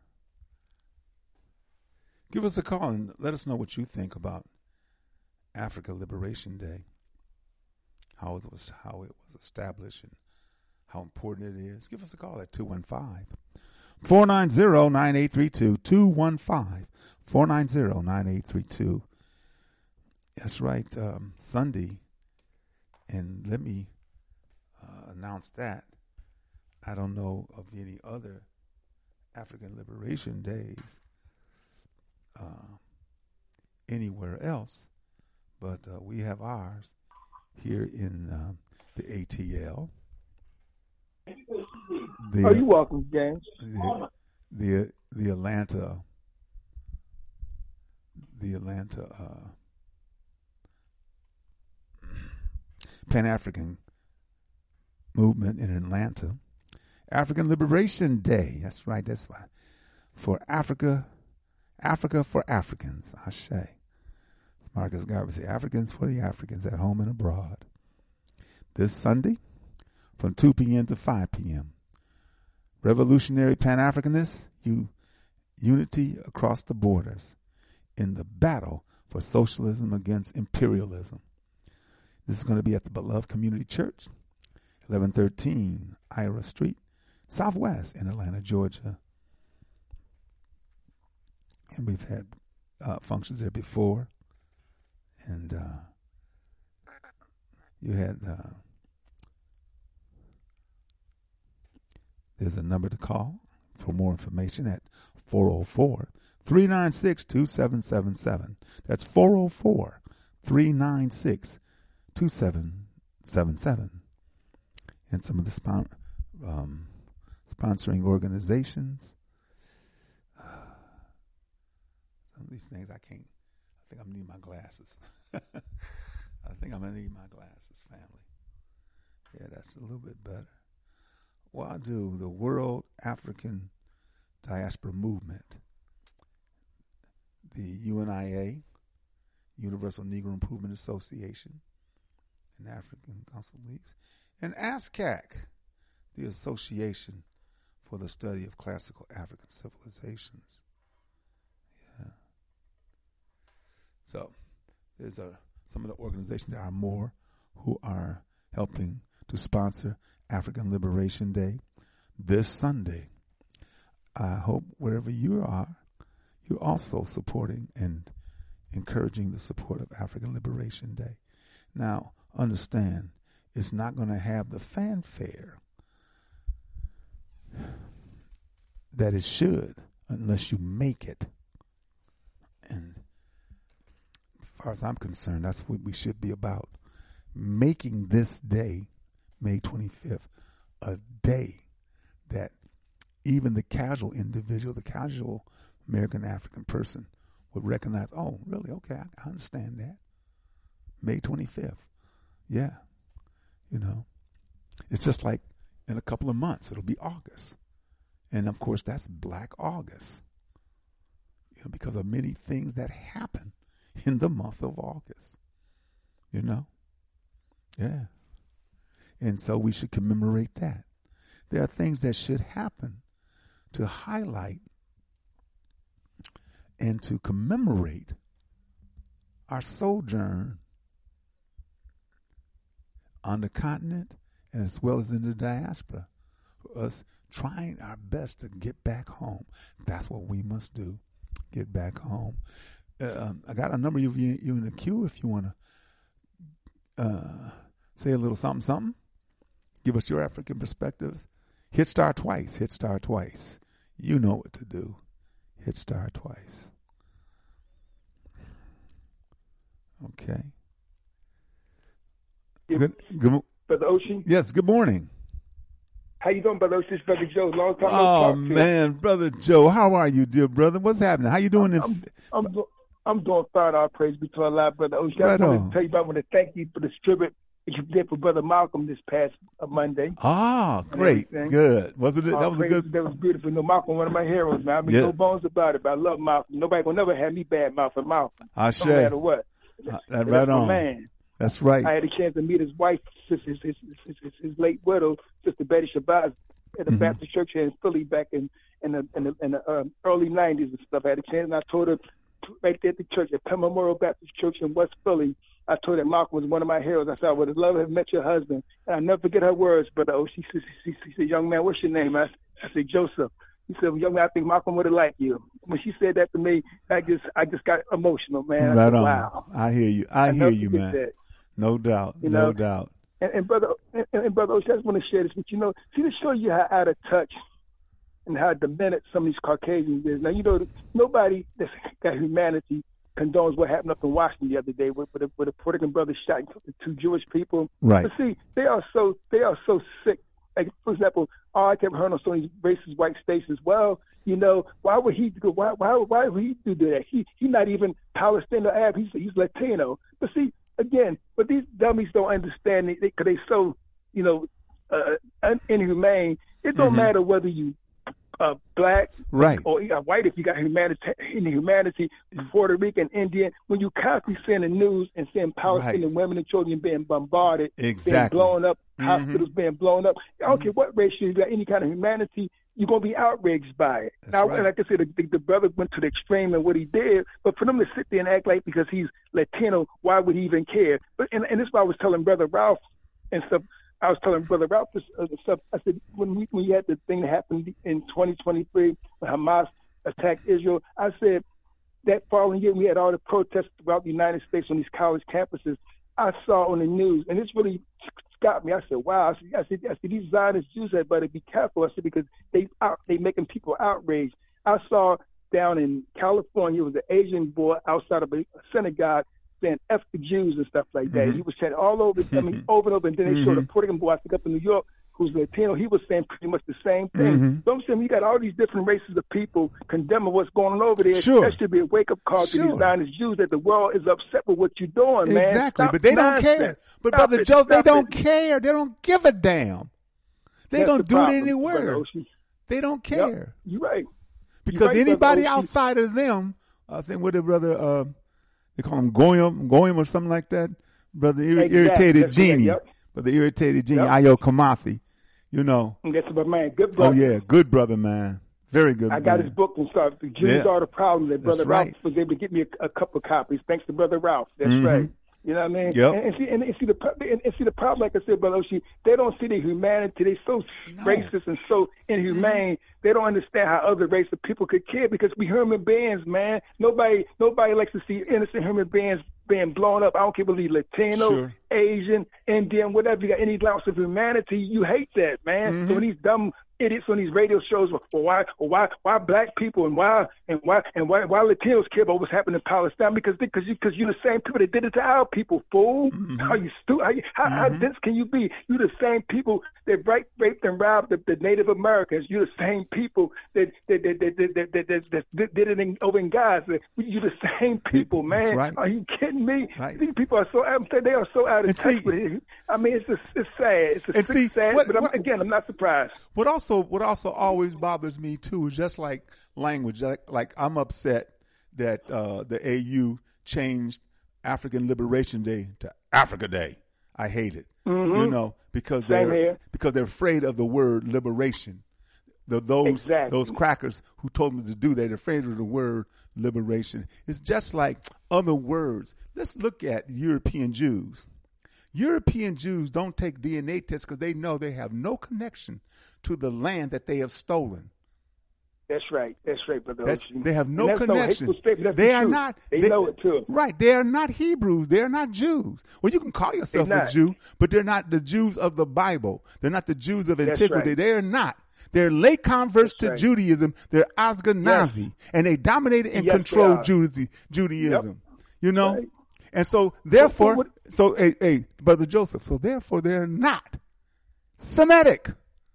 give us a call and let us know what you think about Africa Liberation Day, how it was how it was established and how important it is. Give us a call at two one five, four nine zero, nine eight three two, two one five, four nine zero, nine eight three two. That's right. Um, Sunday And let me uh, announce that. I don't know of any other African Liberation Days uh, anywhere else, but uh, we have ours here in uh, the A T L. The, oh, you're welcome, James. The, the the Atlanta the Atlanta uh, Pan-African movement in Atlanta. African Liberation Day. That's right. That's why. For Africa, Africa for Africans. Ashe. Marcus Garvey said, Africans for the Africans at home and abroad. This Sunday from two p.m. to five p.m. Revolutionary Pan-Africanists, you, unity across the borders in the battle for socialism against imperialism. This is going to be at the Beloved Community Church, eleven thirteen Ira Street, Southwest in Atlanta, Georgia. And we've had uh, functions there before. And uh, you had, uh, there's a number to call for more information at four oh four, three nine six, two seven seven seven. That's four oh four, three nine six, two seven seven seven. And some of the spon- um, sponsoring organizations. Uh, some of these things I can't. I think I'm gonna need my glasses. I think I'm gonna need my glasses, family. Yeah, that's a little bit better. Well, I do. The World African Diaspora Movement, the U N I A, Universal Negro Improvement Association, and African Council Leagues, and ASCAC, the Association for the Study of Classical African Civilizations. Yeah. So there's a, some of the organizations. There are more who are helping to sponsor African Liberation Day this Sunday. I hope wherever you are, you're also supporting and encouraging the support of African Liberation Day. Now, understand, it's not going to have the fanfare that it should unless you make it. And as far as I'm concerned, that's what we should be about. Making this day, May twenty-fifth, a day that even the casual individual, the casual American African person would recognize, oh, really? Okay, I, I understand that. May twenty-fifth. Yeah. You know, it's just like in a couple of months, it'll be August. And of course, that's Black August. You know, because of many things that happen in the month of August. You know? Yeah. And so we should commemorate that. There are things that should happen to highlight and to commemorate our sojourn on the continent as well as in the diaspora, for us trying our best to get back home. That's what we must do, get back home. Uh, I got a number of you, you in the queue if you want to uh, say a little something, something. Give us your African perspectives. Hit star twice. Hit star twice. You know what to do. Hit star twice. Okay. Good. Good. Brother Ocean. Yes. Good morning. How you doing, Brother Ocean? This is Brother Joe. Long time no Oh talk man, Brother Joe, how are you, dear brother? What's happening? How you doing? I'm, in I'm, I'm, I'm doing fine. All praise be to Allah, Brother Ocean. Right I wanted on. to tell you about. I want to thank you for the tribute that you did for Brother Malcolm this past uh, Monday. Ah, great, everything. good. Wasn't it? All That was a praise, good. That was beautiful. No, Malcolm, one of my heroes, man. I mean, Yeah. no bones about it. But I love Malcolm. Nobody will never have me bad mouth for Malcolm. Ashe. No matter what. Uh, that That's right my on. man. That's right. I had a chance to meet his wife, his, his, his, his, his, his late widow, Sister Betty Shabazz, at the Mhm. Baptist Church here in Philly back in in the, in the, in the um, early nineties and stuff. I had a chance, and I told her right there at the church, at Penn Memorial Baptist Church in West Philly, I told her Malcolm was one of my heroes. I said, I would have loved to have met your husband. And I'll never forget her words, but oh, she, she, she, she said, young man, what's your name? I, I said, Joseph. He said, well, young man, I think Malcolm would have liked you. When she said that to me, I just I just got emotional, man. I Right said, on. wow. I hear you. I I'll hear never you, forget man. that. No doubt. You no know? doubt. And, and brother, and, and brother, I just want to share this with you. You know, see to show you how out of touch and how demented some of these Caucasians is. Now, you know, nobody that's got humanity condones what happened up in Washington the other day with, with, a, with a Puerto Rican brother shot the two Jewish people. Right. But see, they are so they are so sick. Like, for example, oh, I kept hearing on some of these racist white stations. Well, you know, why would he do? Why why why would he do that? He he's not even Palestinian or Arab. He's he's Latino. But see, again, but these dummies don't understand it because they, they so you know uh, inhumane. It don't mm-hmm. matter whether you uh, black right. or you got white. If you got humanity, humanity, Puerto Rican, Indian. When you constantly seeing the news and seeing Palestinian right. women and children being bombarded, exactly. being blown up, mm-hmm. hospitals being blown up. I don't mm-hmm. care what race you got, any kind of humanity. You're going to be outraged by it. That's now, right. like I said, the, the brother went to the extreme in what he did, but for them to sit there and act like because he's Latino, why would he even care? But And, and this is why I was telling Brother Ralph and stuff. I was telling Brother Ralph this uh, stuff. I said, when we, when you had the thing that happened in twenty twenty-three, when Hamas attacked Israel, I said that following year we had all the protests throughout the United States on these college campuses. I saw on the news, and this really got me. I said, wow. I said, I said, I said these Zionist Jews had better be careful. I said, because they out, they making people outraged. I saw down in California, it was an Asian boy outside of a synagogue saying F the Jews and stuff like that. Mm-hmm. He was saying all over, I mean, over and over. And then they mm-hmm. showed a Puerto Rican boy, I think up in New York, who's Latino. He was saying pretty much the same thing. Mm-hmm. So I'm saying you got all these different races of people condemning what's going on over there. Sure. That should be a wake-up call sure. to these Zionist Jews that the world is upset with what you're doing, man. Exactly, Stop but they nonsense. don't care. But, Stop Brother it. Joe, Stop they don't it. care. They don't give a damn. They That's don't the do problem, it anywhere. Brother Oshie. They don't care. Yep. You're right. Because You're right, anybody Brother Oshie. outside of them, I think what the brother, uh, they call him Goyim, Goyim or something like that, Brother ir- exactly. Irritated That's Genie, right. Yep. Brother Irritated Genie, Yep. Ayo Kamathi, you know. That's my man. Good brother. Oh, yeah, good brother, man. Very good I got man. his book and stuff. The Jews Yeah. Are the Problem. That Brother That's Ralph right. was able to get me a, a couple of copies. Thanks to Brother Ralph. That's Mm-hmm. right. You know what I mean? Yep. And, and see, and, and see the pro- and, and see the problem. Like I said, Brother Oshie, they don't see the humanity. They're so No. racist and so inhumane. Mm-hmm. They don't understand how other races of people could care because we human beings, man. Nobody, nobody likes to see innocent human beings being blown up. I don't care whether you're Latino, Sure. Asian, Indian, whatever. You got any ounce of humanity, you hate that, man. Mm-hmm. So when these dumb idiots on these radio shows, well, why, well, why, why black people and why, and why, and why, why Latinos care about what's happening in Palestine? Because, because you, because you're the same people that did it to our people, fool. Mm-hmm. How you stupid? How, you, how, mm-hmm. how dense can you be? You're the same people that raped, raped and robbed the, the Native Americans. You're the same people that that that that that, that, that, that, that did it in, over in Gaza. You're the same people, man. That's right. Are you kidding me? Right. These people are so. I'm saying they are so out of And touch see- with it. I mean, it's just, it's sad. It's a And sick, see, sad. what- but I'm, what- again, I'm not surprised. What also, what also always bothers me too is just like language. Like, like I'm upset that uh, the A U changed African Liberation Day to Africa Day. I hate it, Mm-hmm. you know, because Same they're here. because they're afraid of the word liberation. The, those Exactly. those crackers who told them to do that, they're afraid of the word liberation. It's just like other words. Let's look at European Jews. European Jews don't take D N A tests because they know they have no connection to the land that they have stolen. That's right. That's right, brother. That's, Oshie. they have no And that's connection. No hateful statement. That's they the are truth. not. They, know it too. Right. They are not Hebrews. They are not Jews. Well, you can call yourself They're a not. Jew, but they're not the Jews of the Bible. They're not the Jews of That's antiquity. right. They are not. They're late converts That's to right. Judaism. They're Ashkenazi, and they dominated and Yes, they controlled are. Judaism. Judaism. You know, Right. and so therefore, what- so hey, hey, brother Joseph. So therefore, they're not Semitic.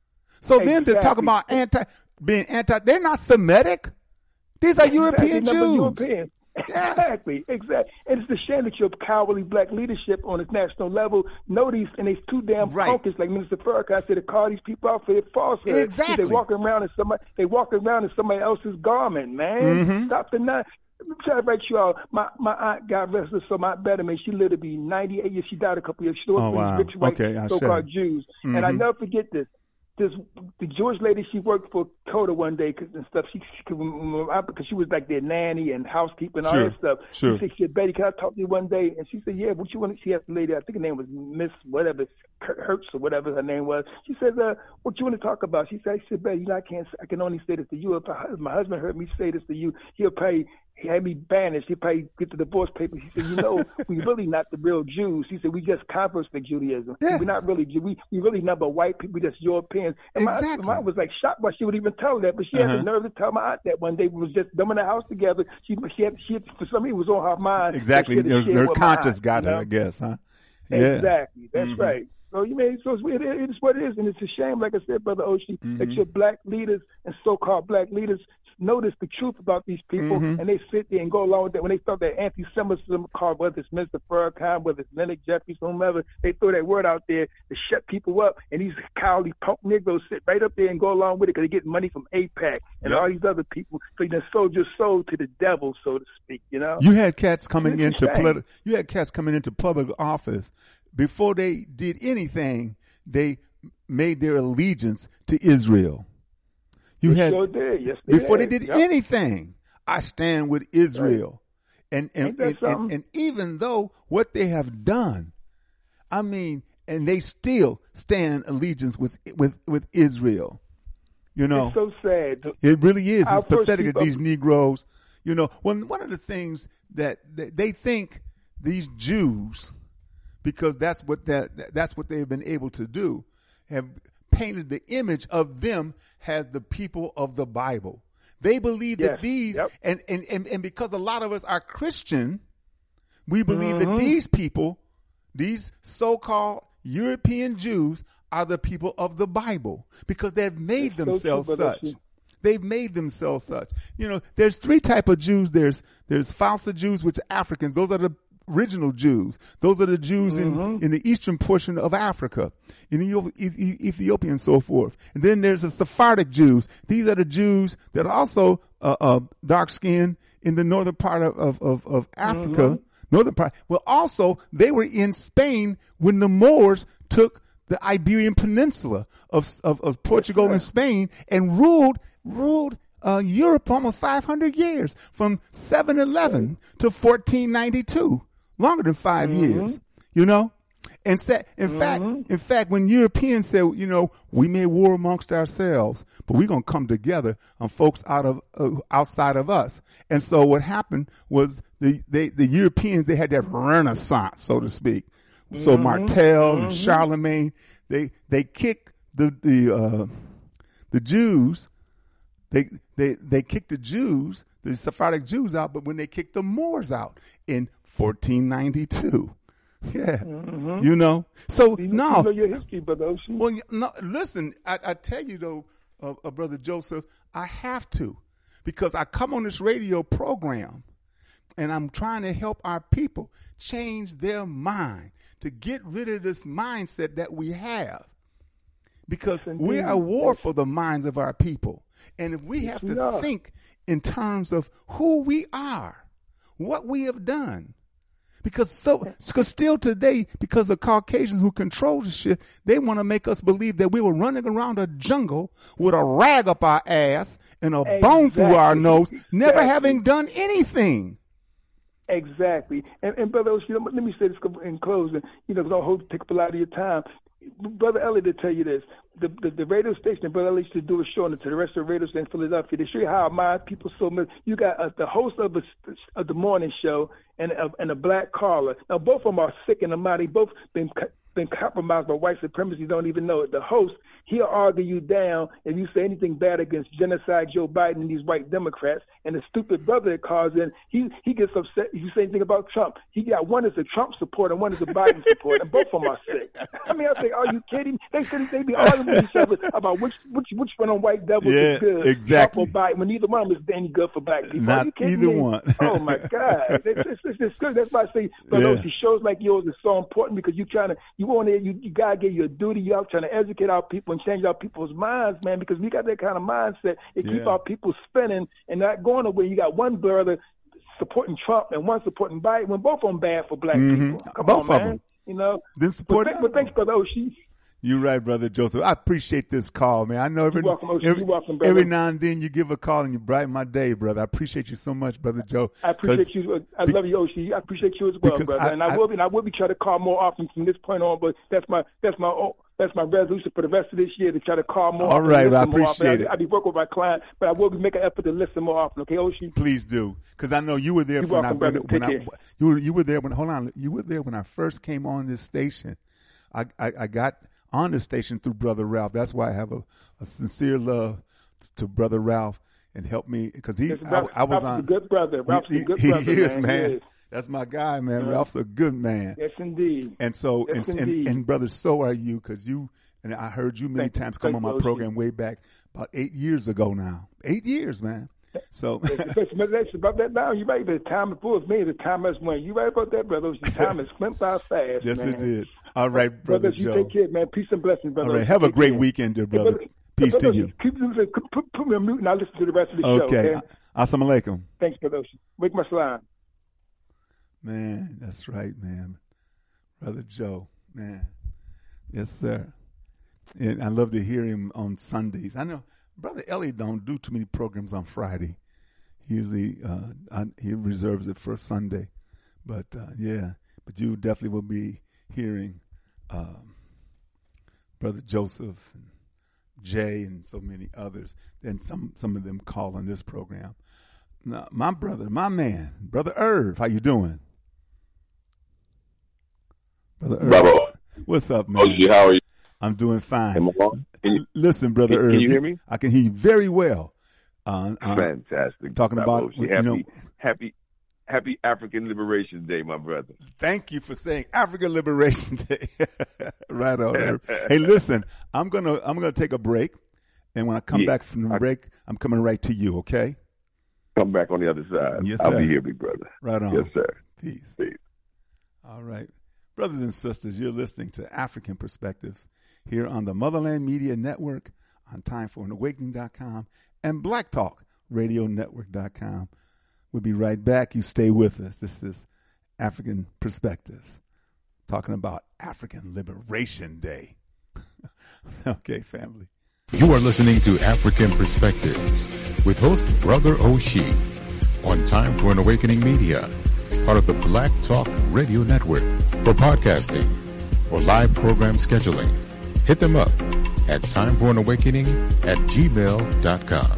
So then to talk Exactly. about anti being anti, they're not Semitic. These are European Exactly. Number Jews. European. Yes. Exactly, exactly. And it's a shame that your cowardly black leadership on the national level know these, and these two damn Right. punkies like Minister Farrakhan said to call these people out for their falsehood. Exactly. They walk around in somebody, they walk around in somebody else's garment, man. Mm-hmm. Stop the nut. Let me try to write you out. My my aunt, God rest her soul, my aunt Betterman, she lived to be ninety-eight years. She died a couple years. She was Oh, one of wow. these rich white Okay, I so-called see. Jews. And I Mhm. never forget this. This the Jewish lady, she worked for Coda one day 'cause, and stuff. She, she could, because she was like their nanny and housekeeping and all Sure, that stuff. sure. She said, she said, Betty, can I talk to you one day? And she said, yeah, what you want? She asked the lady, I think her name was Miss whatever, Hertz or whatever her name was. She said, uh, what you want to talk about? She said, I said, Betty, you know, I can't, I can only say this to you. If, I, if my husband heard me say this to you, he'll probably he had me banished. He probably get the divorce papers. He said, you know, we really not the real Jews. He said, we just converts to Judaism. Yes. We're not really Jews. We, we really not but white people, just Europeans. And Exactly. my, my was like shocked why she would even tell that, but she Uh-huh. had the nerve to tell my aunt that one day. We was just them in the house together. She, she had, she had, for some reason, it was on her mind. Exactly. Her, her conscience got her, you know? I guess, huh? Yeah. Exactly. That's mm-hmm. right. So you mean so it's, it, it is what it is, and it's a shame, like I said, Brother Oshie, mm-hmm. that your black leaders and so-called black leaders notice the truth about these people, mm-hmm. and they sit there and go along with it. When they start that anti-Semitism card, whether it's Mister Farrakhan, whether it's Leonard Jeffries, whomever, they throw that word out there to shut people up, and these cowardly punk Negroes sit right up there and go along with it because they get money from AIPAC and yep. all these other people. So you done sold your soul to the devil, so to speak. You know, you had cats coming it's into politi- you had cats coming into public office before they did anything. They made their allegiance to Israel. You they had sure did. Yes, they before did. they did yep. anything. I stand with Israel, right. and and and, and and even though what they have done, I mean, and they still stand allegiance with with with Israel. You know, it's so sad. It really is. Our It's pathetic that people, these Negroes. You know, one one of the things that, that they think these Jews, because that's what that that's what they've been able to do, have painted the image of them as the people of the Bible. They believe yes, that these, yep. and, and, and, and because a lot of us are Christian, we believe mm-hmm. that these people, these so-called European Jews, are the people of the Bible because they've made That's themselves so true, such. They've made themselves such. You know, there's three type of Jews. There's there's Falsa Jews, which are Africans. Those are the original Jews. Those are the Jews mm-hmm. in, in the eastern portion of Africa, in Ethiopia and so forth. And then there's the Sephardic Jews. These are the Jews that are also uh, uh, dark-skinned in the northern part of, of, of, of Africa. Mm-hmm. Northern part. Well, also, they were in Spain when the Moors took the Iberian Peninsula of, of, of Portugal and Spain and ruled ruled uh, Europe almost five hundred years, from seven eleven to fourteen ninety-two, longer than five mm-hmm. years, you know? And sa- in mm-hmm. fact, in fact, when Europeans said, you know, we made war amongst ourselves, but we're going to come together on folks out of, uh, outside of us. And so what happened was the, they, the Europeans, they had that renaissance, so to speak. Mm-hmm. So Martel mm-hmm. and Charlemagne, they, they kicked the, the, uh, the Jews, they, they, they kicked the Jews, the Sephardic Jews out, but when they kicked the Moors out in fourteen ninety-two. Yeah, mm-hmm. you know. So you, no, you know your history, Brother Oshie. Well, no. Listen, I, I tell you though, uh, uh, Brother Joseph, I have to, because I come on this radio program, and I'm trying to help our people change their mind to get rid of this mindset that we have, because yes, we're at war yes. for the minds of our people, and if we have to yeah. think in terms of who we are, what we have done. Because so, because still today, because of Caucasians who control the shit, they want to make us believe that we were running around a jungle with a rag up our ass and a exactly. bone through our nose, exactly. never having done anything. Exactly. And, and Brother Oshie, let me say this in closing, you know, because I don't hope to take up a lot of your time. Brother Elliot, to tell you this, the, the the radio station, Brother Elliot used to do a show on it to the rest of the radio station in Philadelphia. They show you how my people so much. You got uh, the host of, a, of the morning show and a, and a black caller. Now, both of them are sick in the mind. They both been been compromised by white supremacy. Don't even know it. The host, he'll argue you down if you say anything bad against genocide Joe Biden and these white Democrats. And the stupid brother that calls in, he he gets upset if you say anything about Trump. He got one is a Trump supporter and one is a Biden supporter, and both of them are sick. I mean, I think, are you kidding? They said they be arguing with each other about which which which one on white devils yeah, is good, exactly. Trump or Biden, when neither one of them is any good for black people. Not are you kidding either me? one. Oh my God, it's, it's, it's, it's good. That's why I say, for yeah. those shows like yours is so important, because you trying to you want to you, you gotta get your duty. You out trying to educate our people and change our people's minds, man, because we got that kind of mindset. It yeah. keep our people spinning and not going away. You got one brother supporting Trump and one supporting Biden, when both of them bad for black mm-hmm. people. Come both on, of man. them. You know. Then support. But, but thanks, Brother Oshie. You're right, Brother Joseph. I appreciate this call, man. I know every, You're welcome, Ocean. every, You're welcome, brother. every now and then you give a call and you brighten my day, brother. I appreciate you so much, Brother Joe. I appreciate you. I love you, Ocean. I appreciate you as well, brother. I, and I, I will be. And I will be trying to call more often from this point on. But that's my that's my that's my resolution for the rest of this year to try to call more. All often, right, I appreciate appreciate it. I, I be working with my client, but I will be making an effort to listen more often. Okay, Ocean. Please do, because I know you were there You're when welcome, I when, brother. when Take I care. you were you were there when hold on you were there when I first came on this station. I I, I got on the station through Brother Ralph. That's why I have a, a sincere love to Brother Ralph and help me because he Ralph, I, I was Ralph's on a good brother. Ralph's he, a good he, brother. He is, man. man. He is. That's my guy, man. Yeah. Ralph's a good man. Yes, indeed. And so, Yes, and, and, indeed. and brother, so are you, because you, and I heard you many Thank you. times come Thank on my you, Ocean. program way back about eight years ago now. Eight years, man. So, That's about that now. You're right. The time before me, the time has went. You're right about that, brother. The time has went by fast. yes, man. it did. All right, Brother Brothers, you Joe. take care, man. Peace and blessings, brother. All right, have a Take great care. weekend, dear Hey, brother. brother, Peace brother, to you. Keep, put, put, put me on mute and I'll listen to the rest of the show. Okay. Okay. Assalamu alaikum. Thanks, brother. Wake my slime. Man, that's right, man. Brother Joe, man. Yes, sir. And I love to hear him on Sundays. I know Brother Elliot don't do too many programs on Friday. He usually uh, I, he reserves it for Sunday. But, uh, yeah, but you definitely will be hearing um, Brother Joseph and Jay and so many others. And some, some of them call on this program. Now, my brother, my man, Brother Irv, how you doing? Brother Irv. Bravo. What's up, man? Oshie, how are you? I'm doing fine. Am I on? Can you, Listen, Brother can, Irv. can you hear me? I can hear you very well. Uh, uh, Fantastic. talking Bravo, about, Oshie. you happy, know- happy, happy African Liberation Day, my brother. Thank you for saying African Liberation Day. Right on, Irv. Hey, listen, I'm gonna I'm gonna take a break, and when I come Yeah. back from the I- break, I'm coming right to you. Okay? Come back on the other side. Yes, I'll sir. be here, big brother. Right on. Yes, sir. Peace. Peace. All right. Brothers and sisters, you're listening to African Perspectives here on the Motherland Media Network, on time for an awakening dot com, and black talk radio network dot com. We'll be right back. You stay with us. This is African Perspectives, talking about African Liberation Day. Okay, family. You are listening to African Perspectives with host Brother Oshie on Time for an Awakening Media, part of the Black Talk Radio Network. For podcasting or live program scheduling, hit them up at timeforanawakening at gmail dot com.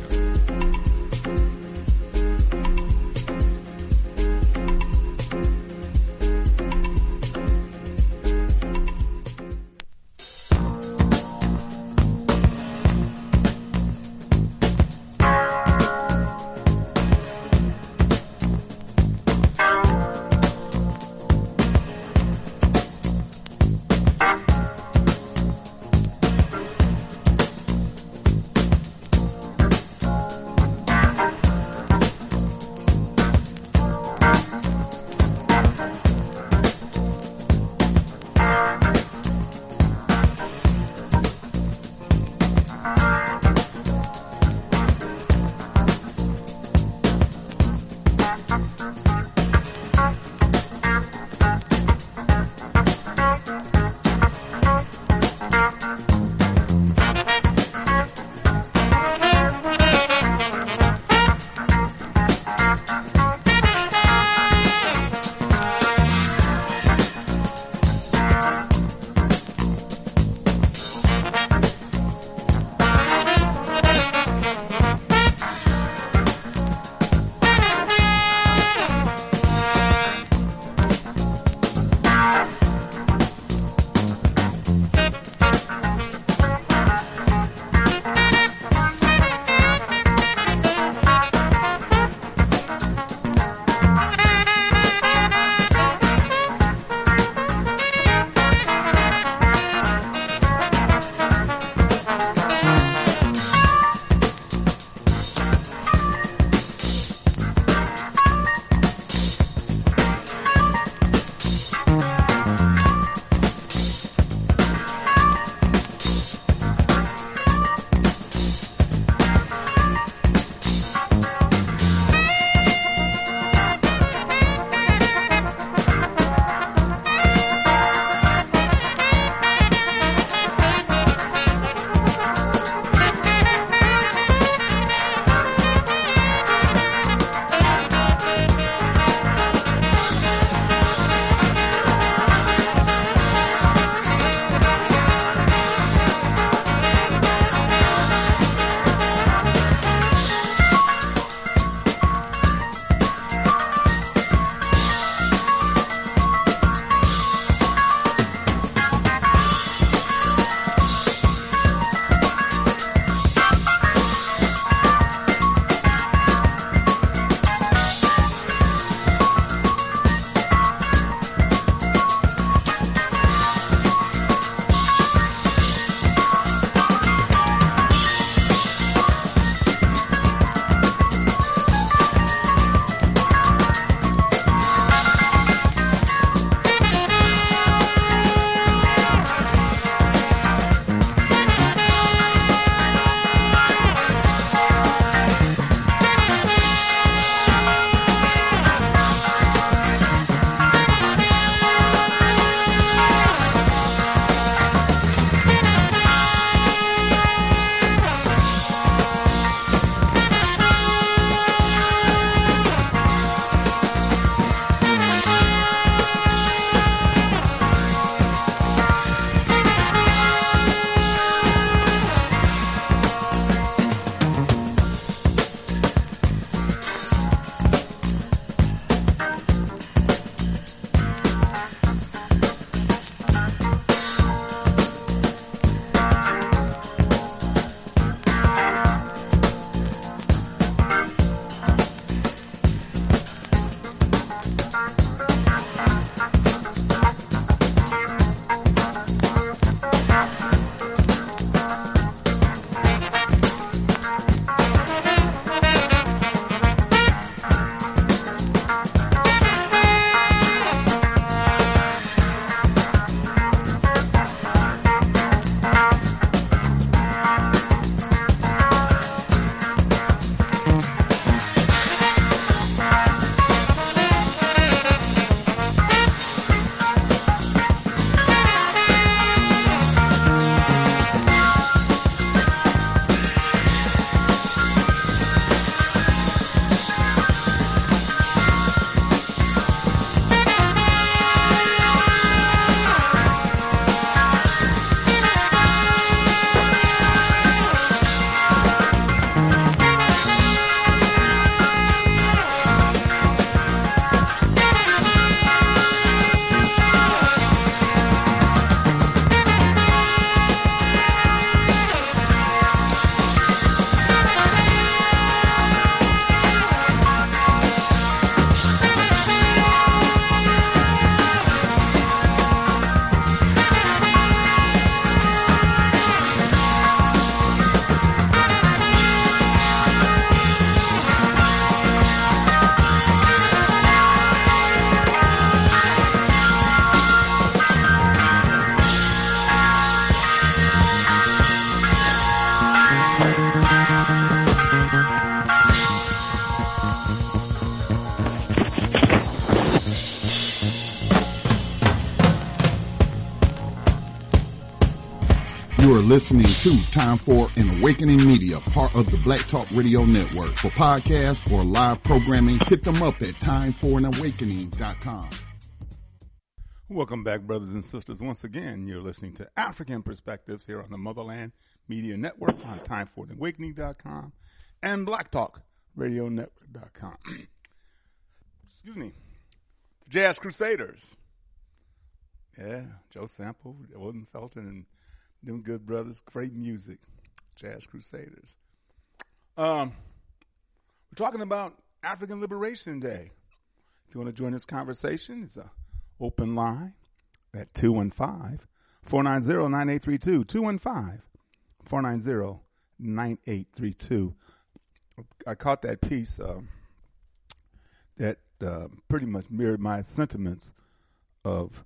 listening to Time for an Awakening Media, part of the Black Talk Radio Network. For podcasts or live programming, hit them up at time for an awakening dot com. Welcome back, brothers and sisters. Once again, you're listening to African Perspectives here on the Motherland Media Network on time for an awakening dot com and Black Talk Radio Network dot com. Excuse me. Jazz Crusaders. Yeah, Joe Sample, Wilton Felton, and them good brothers. Great music. Jazz Crusaders. Um, we're talking about African Liberation Day. If you want to join this conversation, it's a open line at two one five, four nine zero, nine eight three two. two one five, four nine zero, nine eight three two. I caught that piece uh, that uh, pretty much mirrored my sentiments of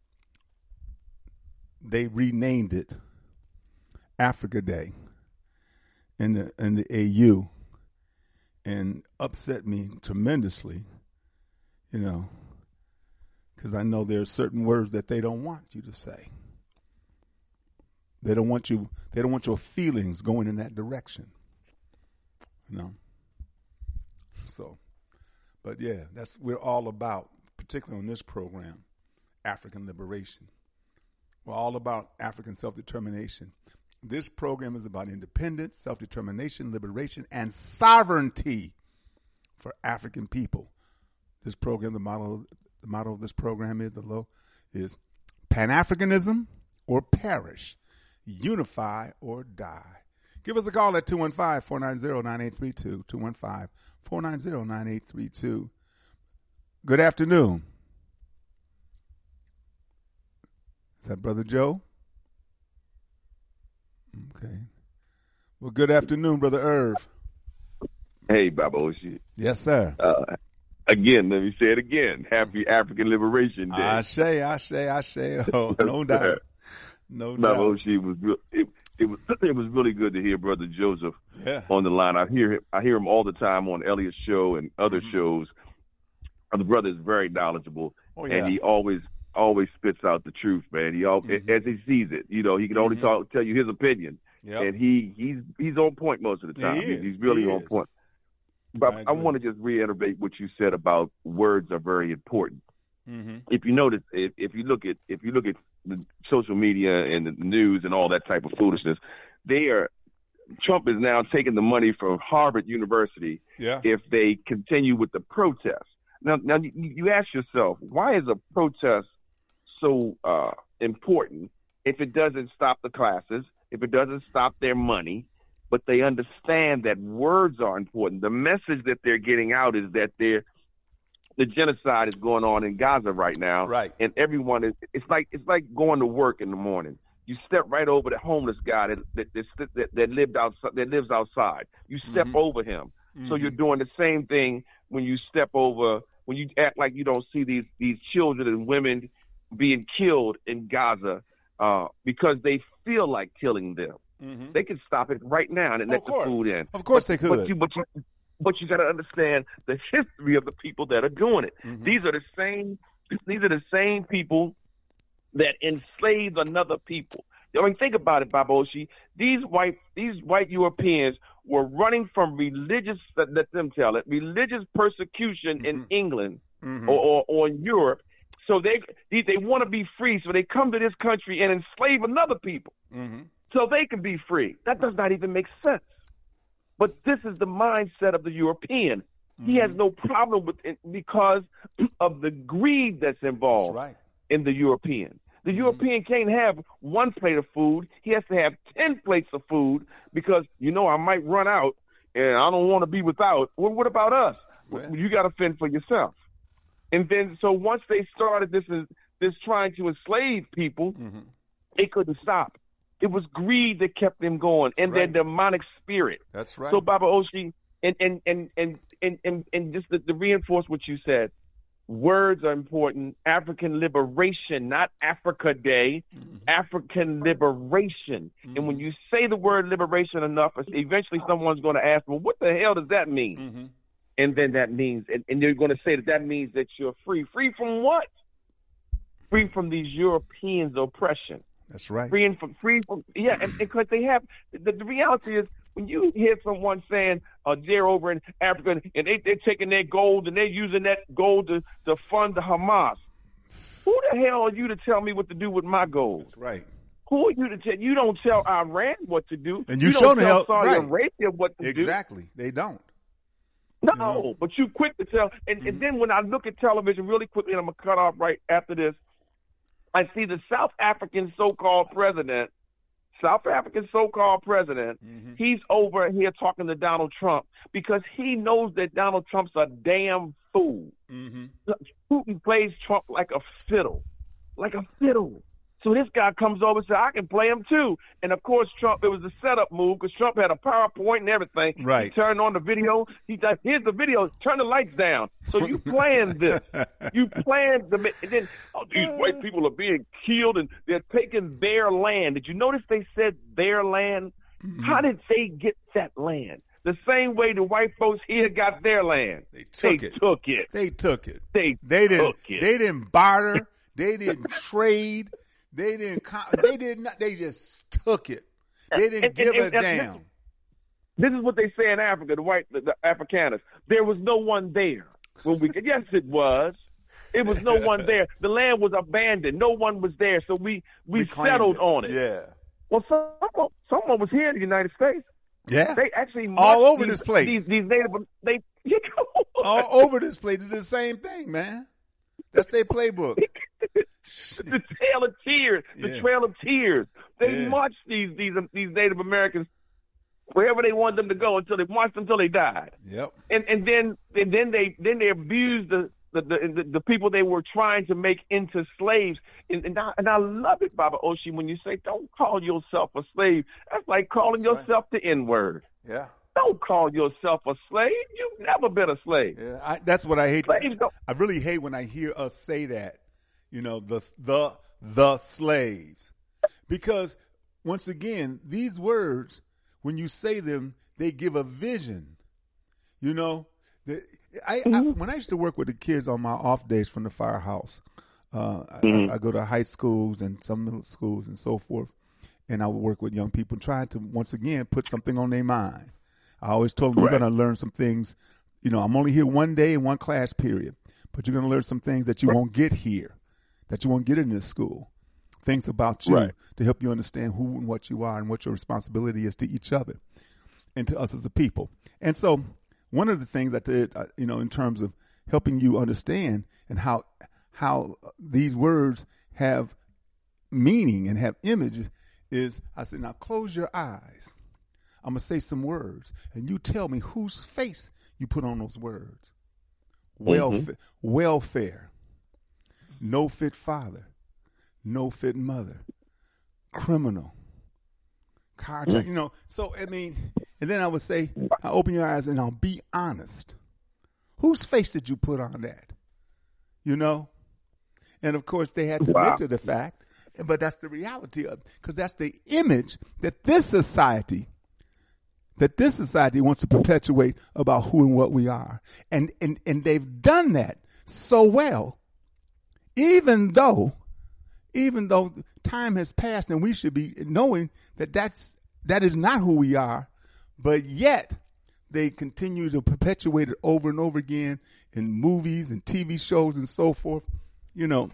they renamed it Africa Day in the, in the A U and upset me tremendously, you know, because I know there are certain words that they don't want you to say. They don't want you, they don't want your feelings going in that direction, you know. So, but yeah, that's we're all about, particularly on this program, African liberation. We're all about African self-determination. This program is about independence, self-determination, liberation, and sovereignty for African people. This program, the motto, the motto of this program is the low is Pan-Africanism or perish, unify or die. Give us a call at two one five, four nine zero, nine eight three two, two one five, four nine zero, nine eight three two. Good afternoon. Is that Brother Joe? Okay. Well, good afternoon, Brother Irv. Hey, Baba Oshi. Yes, sir. Uh, again, let me say it again. Happy African Liberation Day. I say, I say, I say. Oh, no doubt. No Baba doubt. Oshi was real, it, it was it was really good to hear Brother Joseph Yeah. on the line. I hear him I hear him all the time on Elliot's show and other Mhm. shows. Uh, The brother is very knowledgeable, Oh, yeah. and he always always spits out the truth, man. He all, Mhm. as he sees it. You know, he can only Mhm. talk tell you his opinion, Yep. and he he's he's on point most of the Yeah, time. he He- is. he's really He on is. point. I But I, agree. want to just reiterate what you said about words are very important. Mhm. If you notice, if, if you look at if you look at the social media and the news and all that type of foolishness, they are Trump is now taking the money from Harvard University Yeah. if they continue with the protest. Now, now you, you ask yourself, why is a protest so uh, important if it doesn't stop the classes, if it doesn't stop their money? But they understand that words are important. The message that they're getting out is that they're the genocide is going on in Gaza right now, Right. and everyone is. It's like it's like going to work in the morning. You step right over the homeless guy that that that, that, that lived outside that lives outside. You step Mhm. over him. So you're doing the same thing when you step over when you act like you don't see these these children and women being killed in Gaza uh, because they feel like killing them. Mhm. They can stop it right now and Of let the course. food in. Of course but, they But could. you, but you, but you got to understand the history of the people that are doing it. Mhm. These are the same. These are the same people that enslaved another people. I mean, think about it, Baboshi. These white, these white Europeans were running from religious. Let them tell it. Religious persecution in Mhm. England Mhm. or, or, or in Europe. So they they, they want to be free. So they come to this country and enslave another people. Mhm. So they can be free. That does not even make sense. But this is the mindset of the European. He has no problem with it because of the greed that's That's involved right. in the European. The European can't have one plate of food. He has to have ten plates of food because, you know, I might run out and I don't want to be without. Well, what about us? Well. You got to fend for yourself. And then, so once they started this, this trying to enslave people, Mhm. they couldn't stop. It was greed that kept them going, and right. their demonic spirit. That's right. So, Baba Oshi, and and and and and and, and just to, to reinforce what you said, words are important. African liberation, not Africa Day. Mhm. African liberation. Mhm. And when you say the word liberation enough, eventually someone's going to ask, "Well, what the hell does that mean?" Mhm. And then that means, and, and you're going to say that that means that you're free. Free from what? Free from these Europeans' oppression. That's right. Free from free from yeah, and because they have the, the reality is when you hear someone saying uh, they're over in Africa and they they're taking their gold and they're using that gold to, to fund the Hamas. Who the hell are you to tell me what to do with my gold? That's right. Who are you to tell? You don't tell Iran what to do. And you, you show don't them tell help, Saudi right. Arabia what to exactly. do. Exactly. They don't. No, you know? but you quick to tell. And, mm-hmm. and then when I look at television really quickly, and I'm going to cut off right after this, I see the South African so-called president, South African so-called president, mm-hmm. he's over here talking to Donald Trump because he knows that Donald Trump's a damn fool. Mm-hmm. Putin plays Trump like a fiddle, like a fiddle. So this guy comes over and says, I can play him too. And, of course, Trump, it was a setup move because Trump had a PowerPoint and everything. Right. He turned on the video. He said, here's the video. Turn the lights down. So you planned this. You planned the – and then oh, these white people are being killed and they're taking their land. Did you notice they said their land? Mm-hmm. How did they get that land? The same way the white folks here got their land. They took they it. Took it. They took it. They, they didn't, took it. They didn't barter. They didn't trade. They didn't. They did not. They just took it. They didn't and, give and, a and, damn. This is what they say in Africa. The white, the, the Afrikaners. There was no one there when we. Yes, it was. It was no one there. The land was abandoned. No one was there. So we we, we settled it. on it. Yeah. Well, someone someone was here in the United States. Yeah. They actually all over these, this place. These, these native they you know, all over this place. They did the same thing, man. That's their playbook. The Trail of Tears. The yeah. Trail of Tears. They yeah. marched these these these Native Americans wherever they wanted them to go until they marched until they died. Yep. And and then and then they then they abused the the the, the people they were trying to make into slaves. And and I, and I love it, Baba Oshi, when you say don't call yourself a slave. That's like calling That's yourself right. the N-word. Yeah. Don't call yourself a slave. You've never been a slave. Yeah, I, that's what I hate. Slaves don't. I really hate when I hear us say that. You know, the the the slaves, because once again, these words, when you say them, they give a vision. You know, the, I, mm-hmm. I when I used to work with the kids on my off days from the firehouse, uh, mm-hmm. I, I go to high schools and some middle schools and so forth, and I would work with young people trying to once again put something on their mind. I always told them, right. You're going to learn some things. You know, I'm only here one day in one class period, but you're going to learn some things that you right. won't get here. That you won't get in this school, things about you right. to help you understand who and what you are and what your responsibility is to each other and to us as a people. And so one of the things I did, uh, you know, in terms of helping you understand and how how these words have meaning and have images is I said, now close your eyes. I'm going to say some words and you tell me whose face you put on those words. Welfare, mm-hmm. welfare. No fit father, no fit mother, criminal, carjack, you know. So, I mean, and then I would say, I open your eyes and I'll be honest. Whose face did you put on that? You know? And, of course, they had to wow. admit to the fact, but that's the reality of it, because that's the image that this society, that this society wants to perpetuate about who and what we are. And, and, and they've done that so well. Even though, even though time has passed and we should be knowing that that's, that is not who we are, but yet they continue to perpetuate it over and over again in movies and T V shows and so forth, you know.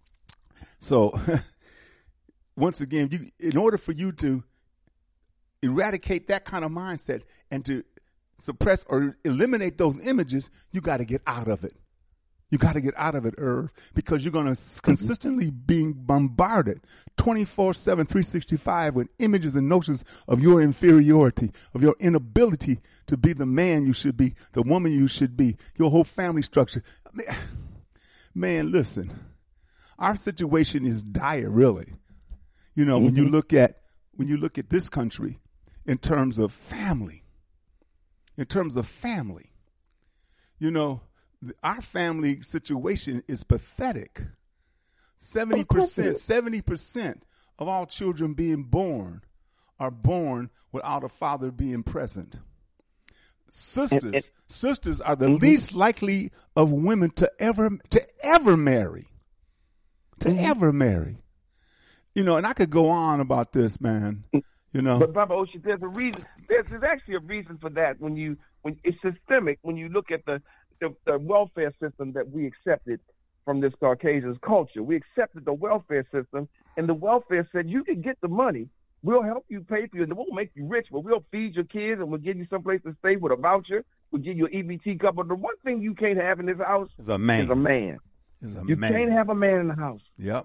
So once again, you, in order for you to eradicate that kind of mindset and to suppress or eliminate those images, you got to get out of it. You got to get out of it, Irv, because you're going to consistently being bombarded twenty-four seven, three sixty-five with images and notions of your inferiority, of your inability to be the man you should be, the woman you should be, your whole family structure. Man, man listen, our situation is dire, really. You know, mm-hmm. when you look at when you look at this country in terms of family, in terms of family, you know, our family situation is pathetic. seventy percent, seventy percent of all children being born are born without a father being present. Sisters, it, it, sisters are the mm-hmm. least likely of women to ever, to ever marry, to mm-hmm. ever marry. You know, and I could go on about this, man. You know, but Baba Oshi, there's a reason. There's, there's actually a reason for that. When you when it's systemic. When you look at the, the the welfare system that we accepted from this Caucasian culture, we accepted the welfare system, and the welfare said you can get the money. We'll help you pay for you, and it won't make you rich, but we'll feed your kids, and we'll give you someplace to stay with a voucher. We'll give you an E B T cup. But the one thing you can't have in this house is a man. Is a man. Is a you man. can't have a man in the house. Yep.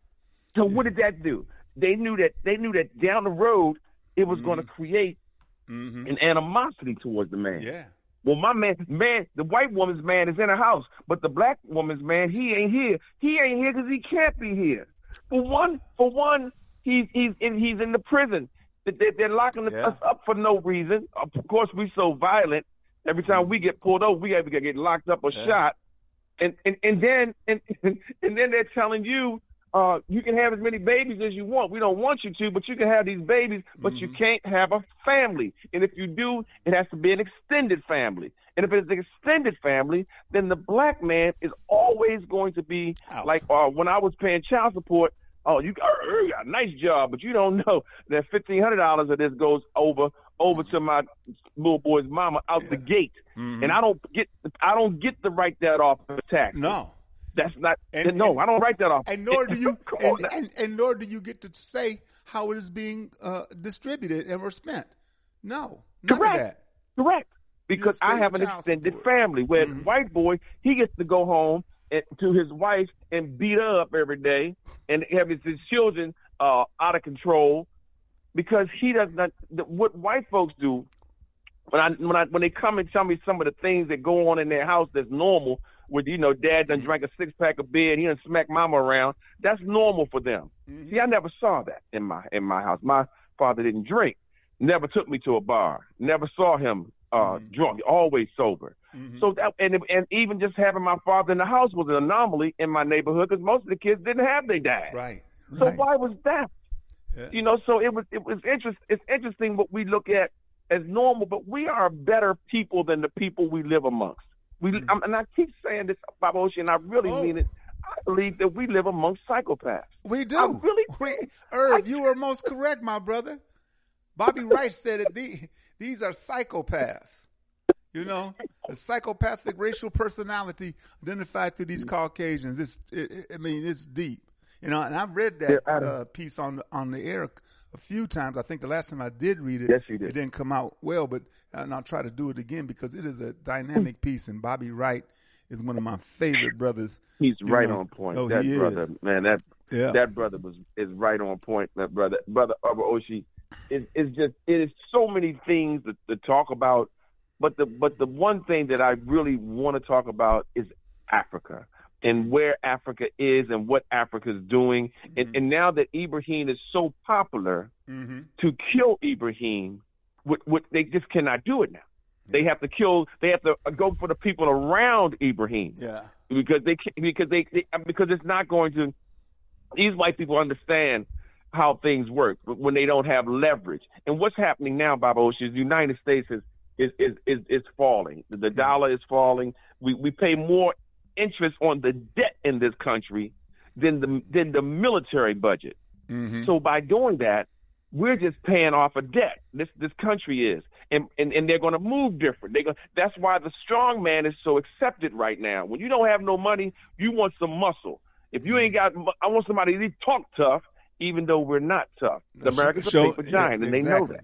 So what did that do? They knew that they knew that down the road it was mm-hmm. going to create mm-hmm. an animosity towards the man. Yeah. Well, my man, man, the white woman's man is in the house, but the black woman's man, he ain't here. He ain't here because he can't be here. For one, for one, he's he's in he's in the prison. They're, they're locking yeah. us up for no reason. Of course, we so violent. Every time we get pulled over, we have to get locked up or yeah. shot. And and and then and and then they're telling you. Uh, you can have as many babies as you want. We don't want you to, but you can have these babies, but mm-hmm. you can't have a family. And if you do, it has to be an extended family. And if it's an extended family, then the black man is always going to be Out. like uh, when I was paying child support. Oh, you got, you got a nice job, but you don't know that fifteen hundred dollars of this goes over over to my little boy's mama out yeah. the gate, mm-hmm. and I don't get I don't get to write that off the tax. No. That's not and, no. And, I don't write that off, and nor do you, and, and, and nor do you get to say how it is being uh, distributed and or spent. No, none correct, of that. Correct, because I have an extended support. family. Where mm-hmm. white boy, he gets to go home and, to his wife and beat her up every day, and have his, his children uh, out of control because he does not. What white folks do when I when I when they come and tell me some of the things that go on in their house that's normal. With, you know, dad done drank a six-pack of beer and he done smacked mama around. That's normal for them. Mm-hmm. See, I never saw that in my in my house. My father didn't drink. Never took me to a bar. Never saw him uh, mm-hmm. drunk. Always sober. Mm-hmm. So that, and and even just having my father in the house was an anomaly in my neighborhood because most of the kids didn't have their dad. Right. So right. why was that? Yeah. You know, so it was it was interest. It's interesting what we look at as normal, but we are better people than the people we live amongst. We, mm-hmm. um, and I keep saying this, Baba Oshi, and I really oh. mean it. I believe that we live amongst psychopaths. We do. I really we, Irv, you were most correct, my brother. Bobby Wright said it. These, these are psychopaths. You know, the psychopathic racial personality identified through these Caucasians. It's, it, it, I mean, it's deep. You know, and I've read that yeah, uh, piece on the, on the air a few times. I think the last time I did read it, yes, you did. It didn't come out well, but and I'll try to do it again because it is a dynamic piece. And Bobby Wright is one of my favorite brothers. He's right know. on point. Oh, that he brother, is. man, that yeah. that brother was is right on point. That brother, brother Baba Oshi, is is just it is so many things to, to talk about. But the but the one thing that I really want to talk about is Africa. And where Africa is and what Africa is doing. Mm-hmm. And, and now that Ibrahim is so popular, mm-hmm. to kill Ibrahim, what, what, they just cannot do it now. Yeah. They have to kill, they have to go for the people around Ibrahim. Yeah. Because they because they, they because it's not going to, these white people understand how things work when they don't have leverage. And what's happening now, Baba Oshi, is the United States is is is is, is falling. The, the dollar is falling. We we pay more interest on the debt in this country than the than the military budget. Mm-hmm. So by doing that, we're just paying off a debt. This this country is, and and, and they're going to move different. They go. That's why the strong man is so accepted right now. When you don't have no money, you want some muscle. If you ain't got, I want somebody to talk tough, even though we're not tough. The Americans are paper giant, yeah, and exactly. they know that.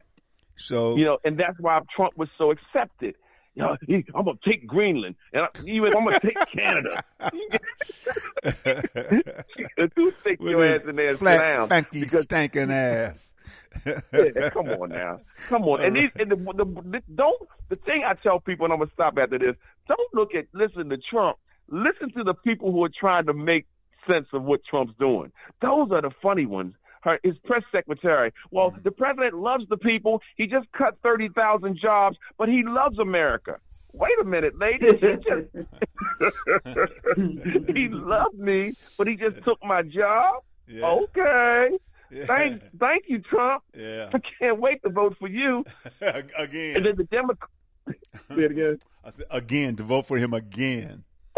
So you know, and that's why Trump was so accepted. You know, he, I'm gonna take Greenland, and I, even I'm gonna take Canada. Do stick With your ass in there and sit flat, down. funky, Because, stankin' ass. yeah, come on now, come on. And, these, and the, the, the don't the thing I tell people, and I'm gonna stop after this. Don't look at listen to Trump. Listen to the people who are trying to make sense of what Trump's doing. Those are the funny ones. Her, his press secretary. Well, mm-hmm. the president loves the people. He just cut thirty thousand jobs, but he loves America. Wait a minute, lady. He, just, he loved me, but he just took my job? Yeah. Okay. Yeah. Thank, thank you, Trump. Yeah. I can't wait to vote for you. Again. And then the Democrats. Say it again. I said again, to vote for him again.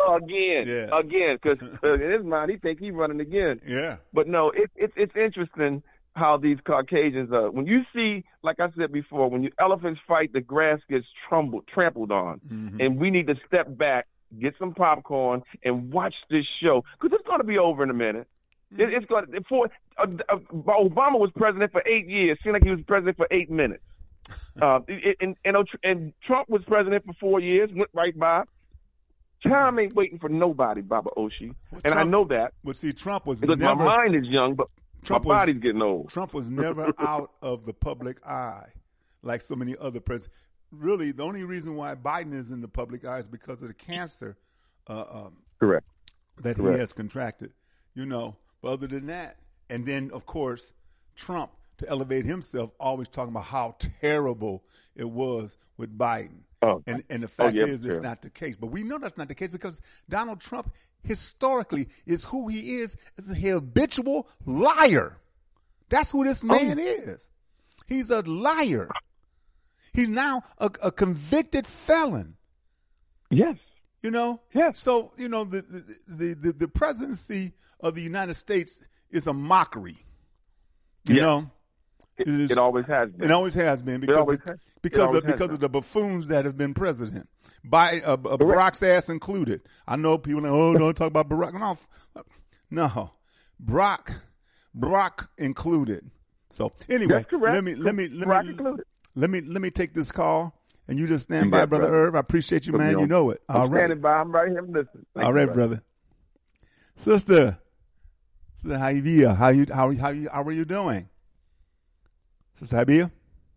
again, Yeah. again, because uh, in his mind he think he's running again. Yeah. But no, it's it's it's interesting how these Caucasians are. When you see, like I said before, when you elephants fight, the grass gets trumbled, trampled on, Mhm. and we need to step back, get some popcorn, and watch this show because it's going to be over in a minute. It, it's going to. For uh, uh, Obama was president for eight years. Seemed like he was president for eight minutes. Uh, it, and, and and Trump was president for four years. Went right by. Time ain't waiting for nobody, Baba Oshi, Well, and I Trump- know that But see, Trump was because never. my mind is young, but Trump my was- body's getting old. Trump was never out of the public eye like so many other presidents. Really, the only reason why Biden is in the public eye is because of the cancer uh, um, Correct. that Correct. he has contracted. You know, but other than that, and then of course Trump to elevate himself, always talking about how terrible it was with Biden. Oh. And and the fact Oh, yeah, is, it's sure. not the case. But we know that's not the case because Donald Trump historically is who he is, is a habitual liar. That's who this man is. He's a liar. He's now a, a convicted felon. Yes. You know? Yes. So, you know, the, the, the, the, the presidency of the United States is a mockery. You Yeah. know? It, is- it always has been. It always has been because always of, has- it because always of, has because been. of the buffoons that have been president, by uh, uh, Barack's ass included. I know people like, oh, don't talk about Barack. No, f- no, Barack, Barack included. So anyway, That's correct. let me let me let Barack me included. let me let me take this call, and you just stand You by, got it, brother brother. Irv. I appreciate you, Put me man. You on. know it. I'm All right, standing by. I'm right here listening. Thank all you, right, brother. Sister, Sister Haibia, how you how how you how are you doing? Sister Haibia?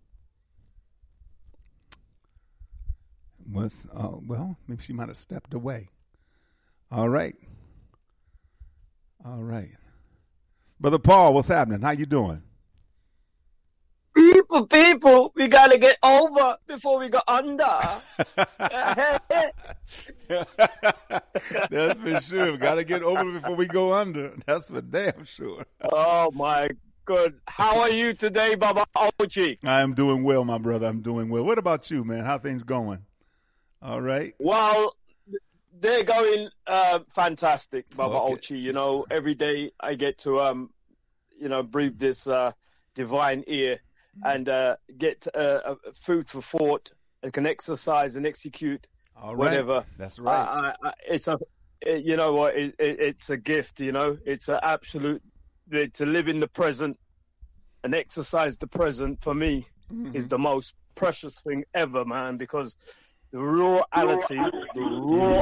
Was uh, well, maybe she might have stepped away. All right, all right, brother Paul, what's happening? How you doing? People, people, we gotta get over before we go under. That's for sure. Got to get over before we go under. That's for damn sure. Oh my good. How are you today, Baba Ochi? I am doing well, my brother. I'm doing well. What about you, man? How things going? All right. Well, they're going uh, fantastic, Baba Okay. Ochi. You know, every day I get to, um, you know, breathe this uh, divine air and uh, get uh, food for thought and can exercise and execute All right. whatever. That's right. I, I, I, it's a, it, you know what? It, it, it's a gift. You know, it's an absolute the, to live in the present and exercise the present for me Mm-hmm. is the most precious thing ever, man. Because the rawality, the raw.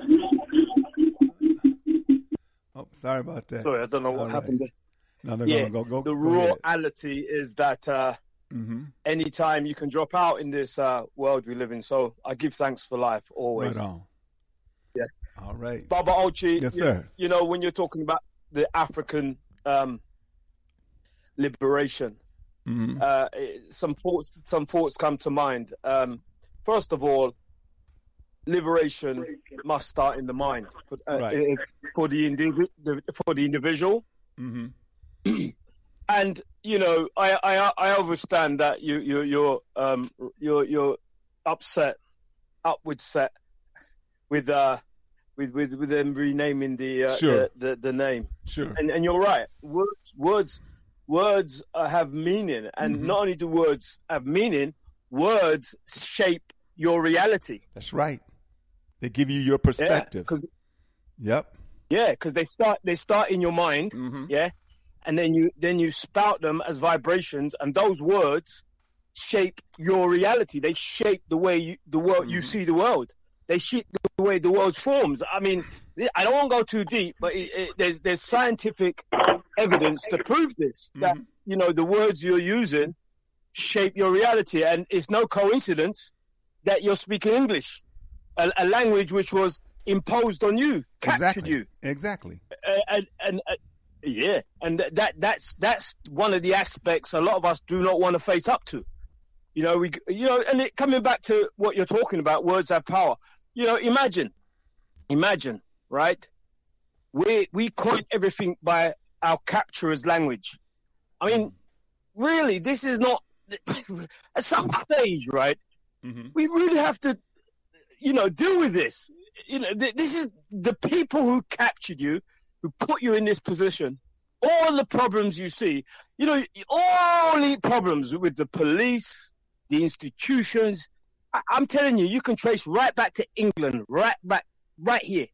Oh, sorry about that. Sorry, I don't know what All right. happened there. No, no, Yeah, go, go, go, the go ahead. rawality is that uh, Mm-hmm. anytime you can drop out in this uh, world we live in. So I give thanks for life always. Right on. Yeah. All right. Baba Ochi, Yes, you, sir. you know, when you're talking about the African um, liberation, Mm-hmm. uh, it- some thoughts, some thoughts come to mind. Um, first of all, liberation must start in the mind for, uh, Right. for the indivi- the- for the individual. Mm-hmm. And you know, I I, I understand that you you you're um you're you're upset, upward set with uh with with with them renaming the uh, Sure. the, the the name. Sure. And and you're right. Words words words uh, have meaning, and Mhm. not only do words have meaning, words shape your reality. That's right. They give you your Yeah, perspective. 'cause- Yep. yeah, because they start they start in your mind. Mm-hmm. Yeah, and then you then you spout them as vibrations, and those words shape your reality. They shape the way you the world you Mhm. see the world. They shape the way the world forms. I mean, I don't want to go too deep, but it, it, there's there's scientific evidence to prove this. That Mhm. you know the words you're using shape your reality, and it's no coincidence that you're speaking English, a, a language which was imposed on you, captured Exactly. you. Exactly. Uh, and and uh, yeah, and th- that that's that's one of the aspects a lot of us do not want to face up to. You know, we you know, and it, coming back to what you're talking about, words have power. You know, imagine, imagine, right? We we coin everything by our capturer's language. I mean, really, this is not at some stage, right? Mm-hmm. We really have to, you know, deal with this. you know, th- this is the people who captured you, who put you in this position. All the problems you see, you know, all the problems with the police, the institutions. I- I'm telling you, you can trace right back to England, right back, right here.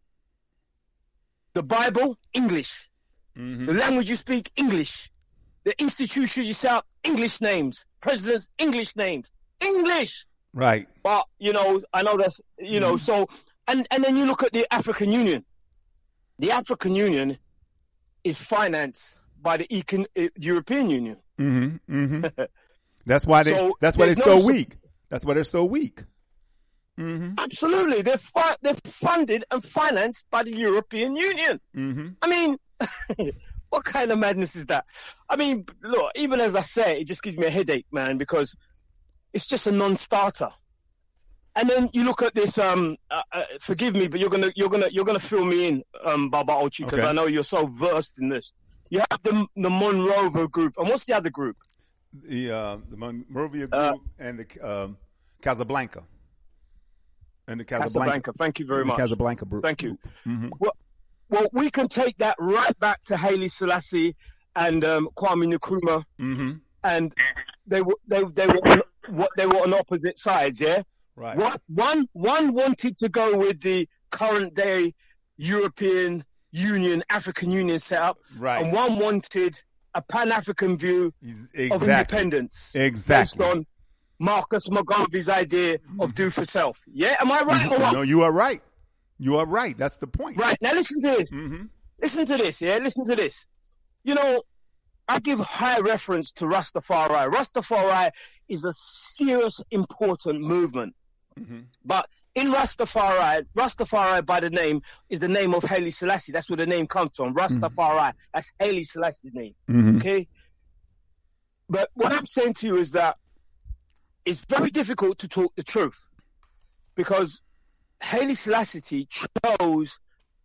The Bible, English. Mm-hmm. The language you speak, English. The institutions you set up, English names. Presidents, English names. English. Right. But, you know, I know that's, you know, Mm-hmm. so, and, and then you look at the African Union. The African Union is financed by the Econ- uh, European Union. Mm-hmm. Mm-hmm. That's why they. So that's why they're there's so no- weak. That's why they're so weak. Mm-hmm. Absolutely. They're, fi- they're funded and financed by the European Union. Mm-hmm. I mean, what kind of madness is that? I mean, look, even as I say, it just gives me a headache, man, because it's just a non-starter. And then you look at this. Um, uh, uh, forgive me, but you're gonna, you're gonna, you're gonna fill me in, um, Baba Ochi, because Okay. I know you're so versed in this. You have the the Monrovo group, and what's the other group? The uh, the Monrovia group Uh, and the um, Casablanca. And the Casablanca. Casablanca. Thank you very the much. Casablanca group. Thank you. Mm-hmm. Well, well, we can take that right back to Haile Selassie and um, Kwame Nkrumah, Mm-hmm. and they were they they were on, what they were on opposite sides. Yeah. Right. What one one wanted to go with the current day European Union, African Union setup, Right. and one wanted a Pan-African view Exactly. of independence, Exactly. based on Marcus Mugabe's idea of do for self. Yeah, am I right or what? No, you are right. You are right. That's the point. Right, now listen to this. Mm-hmm. Listen to this, yeah? Listen to this. You know, I give high reference to Rastafari. Rastafari is a serious, important movement. Mm-hmm. But in Rastafari, Rastafari by the name is the name of Haile Selassie. That's where the name comes from. Rastafari. That's Haile Selassie's name. Mm-hmm. Okay? But what I'm saying to you is that it's very difficult to talk the truth, because Haile Selassie chose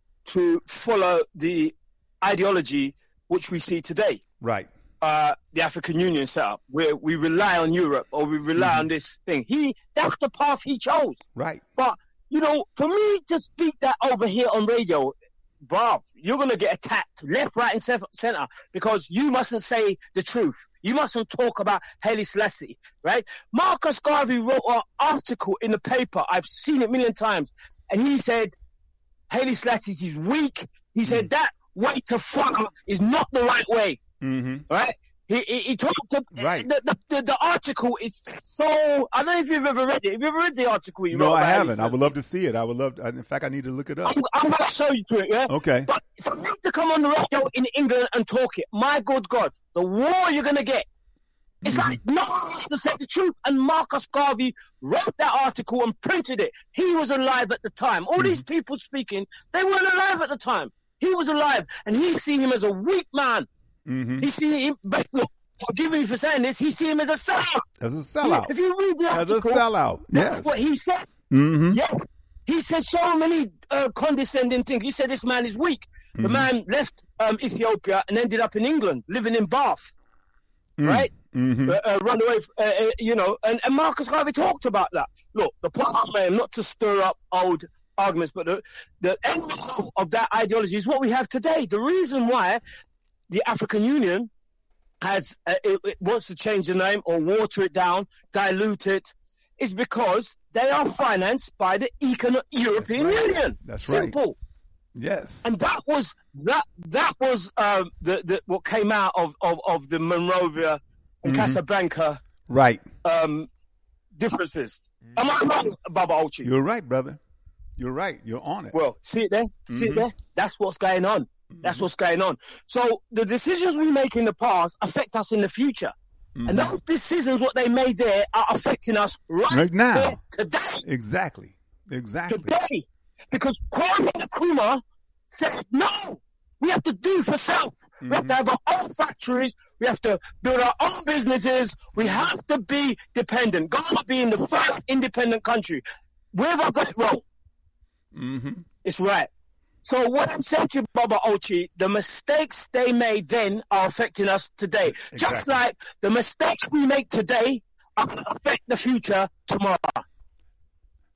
to follow the ideology which we see today, Right. uh, the African Union setup, where we rely on Europe or we rely Mm-hmm. on this thing. He, that's the path he chose. Right. But, you know, for me to speak that over here on radio, bruv, you're going to get attacked left, right, and center, because you mustn't say the truth. You mustn't talk about Haile Selassie, right? Marcus Garvey wrote an article in the paper. I've seen it a million times. And he said, Haile Selassie is weak. He said that way to follow is not the right way, Mm-hmm. right? He, he, he talked to, Right. the, the, the, the article is so, I don't know if you've ever read it. Have you ever read the article you No, wrote I about Haile haven't. I would Selassie? love to see it. I would love. To, in fact, I need to look it up. I'm, I'm going to show you to it, yeah? Okay. But for me to come on the radio in England and talk it, my good God, the war you're going to get. It's Mm-hmm. like no one wants to say the truth. And Marcus Garvey wrote that article and printed it. He was alive at the time. All these Mm-hmm. people speaking, they weren't alive at the time. He was alive, and he seen him as a weak man. Mm-hmm. He seen him, but look, forgive me for saying this, he see him as a sellout. As a sellout. If you read the As a article, sellout. that's Yes. what he says. Mm-hmm. Yes. He said so many uh, condescending things. He said this man is weak. The man left um, Ethiopia and ended up in England, living in Bath, right? Mm-hmm. Uh, uh, run away, uh, uh, you know, and, and Marcus Garvey talked about that. Look, the point I'm making, not to stir up old arguments, but the, the end result of that ideology is what we have today. The reason why the African Union has uh, it, it wants to change the name or water it down, dilute it, is because they are financed by the Econo- European right. Union. That's right. Simple. Yes. And that was that that was um, the, the what came out of, of, of the Monrovia and Mm-hmm. Casablanca Right. um, differences. Am I wrong, Baba Ochi? You're right, brother. You're right. You're on it. Well, see it there? See it there? That's what's going on. That's what's going on. So the decisions we make in the past affect us in the future. And those decisions, what they made there, are affecting us right, Right now. there, today. Exactly. Exactly. Today. Because Kwame Nkrumah said, no, we have to do for self. We have to have our own factories. We have to build our own businesses. We have to be dependent. Ghana being the first independent country. Where have I got it wrong? Mm-hmm. It's right. So what I'm saying to you, Baba Ochi, the mistakes they made then are affecting us today. Just Exactly. like the mistakes we make today are going to affect the future tomorrow.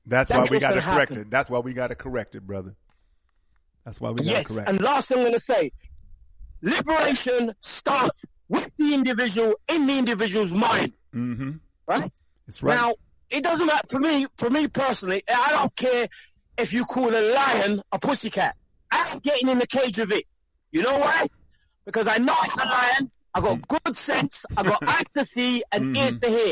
That's, That's why we what's got to gonna correct happen. it. That's why we got to correct it, brother. That's why we got to Yes, correct and it. last thing I'm going to say, liberation starts with the individual in the individual's mind, Mm-hmm. right? It's right. Now, it doesn't matter for me. For me personally, I don't care if you call a lion a pussycat. I'm getting in the cage with it. You know why? Because I know it's a lion. I got good sense. I got eyes to see and Mm-hmm. ears to hear.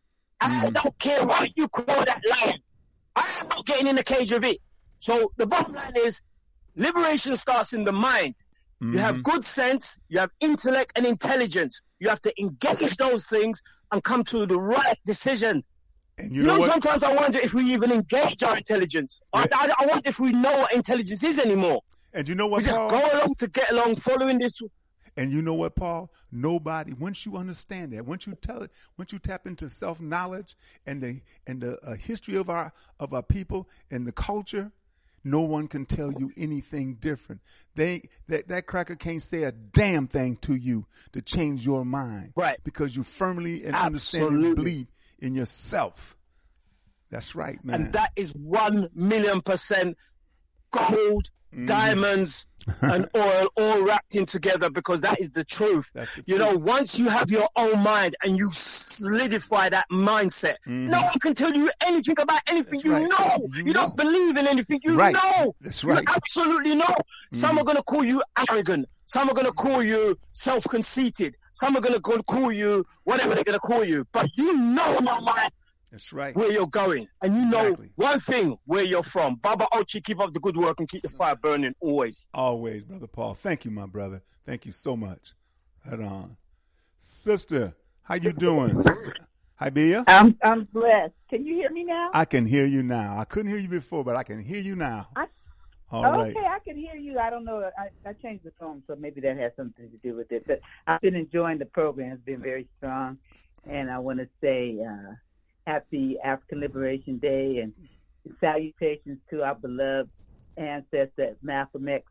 I don't care what you call that lion. I'm not getting in the cage with it. So the bottom line is, liberation starts in the mind. Mm-hmm. You have good sense, you have intellect and intelligence. You have to engage those things and come to the right decision. And You, you know know, what? sometimes I wonder if we even engage our intelligence. I, I, I wonder if we know what intelligence is anymore. And you know We what, just Paul? go along to get along, following this. And you know what, Paul? Nobody. Once you understand that, once you tell it, once you tap into self knowledge and the and the uh, history of our of our people and the culture, no one can tell you anything different. They that that cracker can't say a damn thing to you to change your mind, Right? Because you firmly and understand and Absolutely. believe in yourself. That's right, man. And that is one million percent gold, Mm-hmm. diamonds, and oil all wrapped in together, because that is the truth. That's the You truth. know, once you have your own mind and you solidify that mindset, no one can tell you anything about anything. That's You right. know. You You, know. don't believe in anything. You Right. know. That's You right. absolutely know. Some are going to call you arrogant. Some are going to call you self-conceited. Some are going to call you whatever they're going to call you. But you know in your mind That's right. where you're going, and you know Exactly. one thing, where you're from. Baba Ochi, keep up the good work and keep the fire burning always. Always, Brother Paul. Thank you, my brother. Thank you so much. Right on. Sister, how you doing? Hi, Bia. I'm I'm blessed. Can you hear me now? I can hear you now. I couldn't hear you before, but I can hear you now. I- All okay, right. I can hear you. I don't know. I, I changed the phone, so maybe that has something to do with it. But I've been enjoying the program. It's been very strong. And I want to say uh, happy African Liberation Day and salutations to our beloved ancestor, Malcolm X.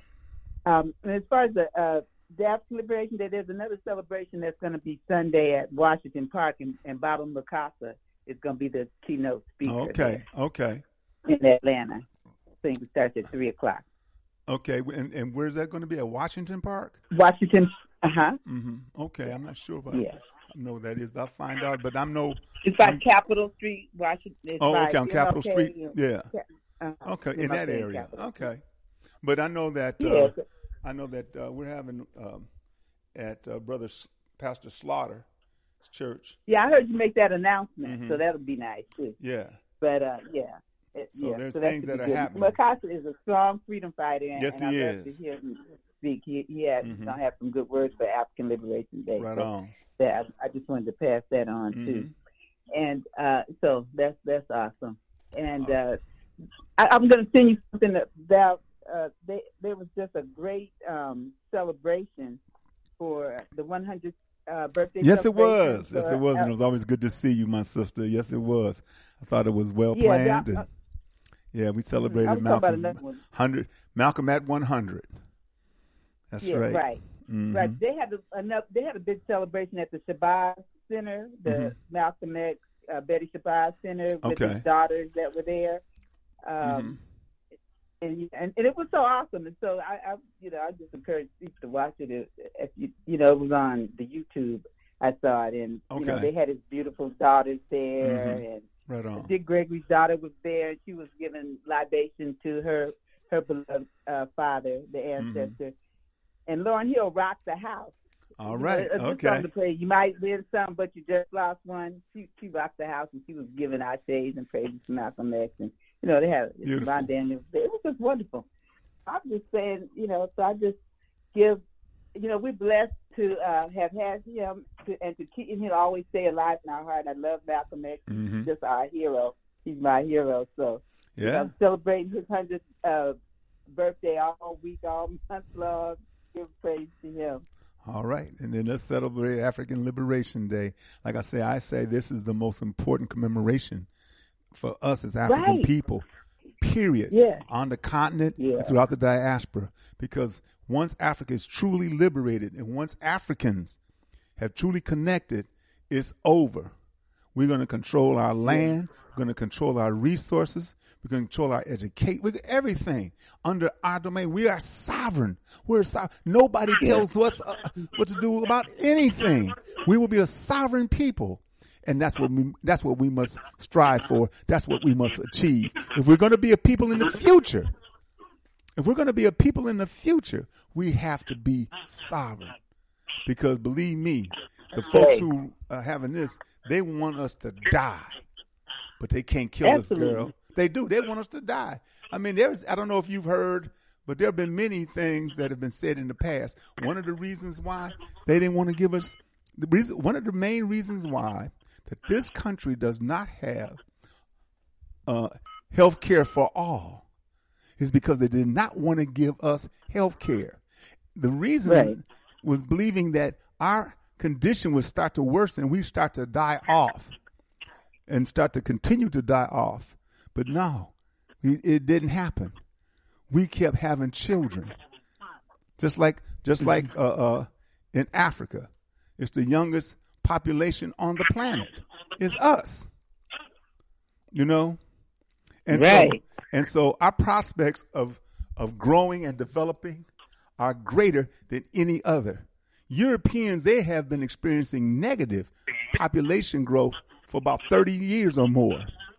Um, and as far as the, uh, the African Liberation Day, there's another celebration that's going to be Sunday at Washington Park, and, and Baba Mukasa is going to be the keynote speaker Okay. Okay. there in Atlanta. Thing starts at three o'clock. Okay. And, and where's that going to be? At Washington Park? Washington, uh huh. Mm-hmm. Okay. I'm not sure if I Yeah. know what that is, but I'll find out. But I'm no. It's by I'm- Capitol Street, Washington. It's Oh, by okay. On Capitol M L K, Street. Yeah. uh, Okay. In M L that K area. Capitol. Okay. But I know that. Uh, Yeah. I know that uh, we're having um, at uh, Brother S- Pastor Slaughter's church. Yeah, I heard you make that announcement, Mhm. so that'll be nice too. Yeah. But uh, yeah. It, So yeah, there's that things should that be are good. happening. Mukasa is a strong freedom fighter, and, Yes, and he I love is. to hear him speak. He, he has Mhm. gonna have some good words for African Liberation Day. Right so on. That I, I just wanted to pass that on Mhm. too. And uh, so that's that's awesome. And uh, I, I'm going to send you something about. Uh, they, there was just a great um, celebration for the one hundredth uh, birthday. Yes, it celebration was. Yes, for, it was. And uh, it was always good to see you, my sister. Yes, it was. I thought it was well Yeah, planned. that- and yeah, we I celebrated was talking about Malcolm another one. hundred. Malcolm at one hundred. That's yeah, right. right. Mhm. Right. They had a, enough. They had a big celebration at the Shabazz Center, the Mhm. Malcolm X, uh, Betty Shabazz Center, with Okay. his daughters that were there. Um, Mhm. and, and and it was so awesome. And so I, I you know, I just encourage people to watch it. If you, you know, it was on the YouTube. I saw it, and you know, Okay. they had his beautiful daughters there, Mhm. and Right on. Dick Gregory's daughter was there, and she was giving libation to her her beloved uh, father, the ancestor. And Lauryn Hill rocked the house. All You know, right. a good Okay. song to play. You might win some, but you just lost one. She she rocked the house, and she was giving ashes and praises to Malcolm X, and you know they had Beautiful. Ron Daniels. It was just wonderful. I'm just saying, you know, so I just give, you know, we're blessed to uh, have had him to, and to keep him to always stay alive in our heart. I love Malcolm X. Mhm. He's just our hero. He's my hero. So you Yeah. know, celebrating his hundredth uh, birthday all week, all month long. Give praise to him. All right. And then let's celebrate African Liberation Day. Like I say, I say this is the most important commemoration for us as African Right. people, period, Yeah. on the continent Yeah. and throughout the diaspora. Because once Africa is truly liberated and once Africans have truly connected, it's over. We're going to control our land. We're going to control our resources. We're going to control our education. Everything under our domain. We are sovereign. We're sovereign. Nobody tells us uh, what to do about anything. We will be a sovereign people. And that's what we, that's what we must strive for. That's what we must achieve. If we're going to be a people in the future, if we're going to be a people in the future, we have to be sovereign. Because believe me, the folks who are having this, they want us to die. But they can't kill Absolutely. us, girl. They do. They want us to die. I mean, there's, I don't know if you've heard, but there have been many things that have been said in the past. One of the reasons why they didn't want to give us, the reason, one of the main reasons why that this country does not have uh, health care for all is because they did not want to give us health care. The reason right. was believing that our condition would start to worsen and we start to die off and start to continue to die off. But no, it, it didn't happen. We kept having children. Just like just like uh, uh, in Africa. It's the youngest population on the planet. It's us. You know? And right. so and so our prospects of of growing and developing are greater than any other. Europeans, they have been experiencing negative population growth for about thirty years or more.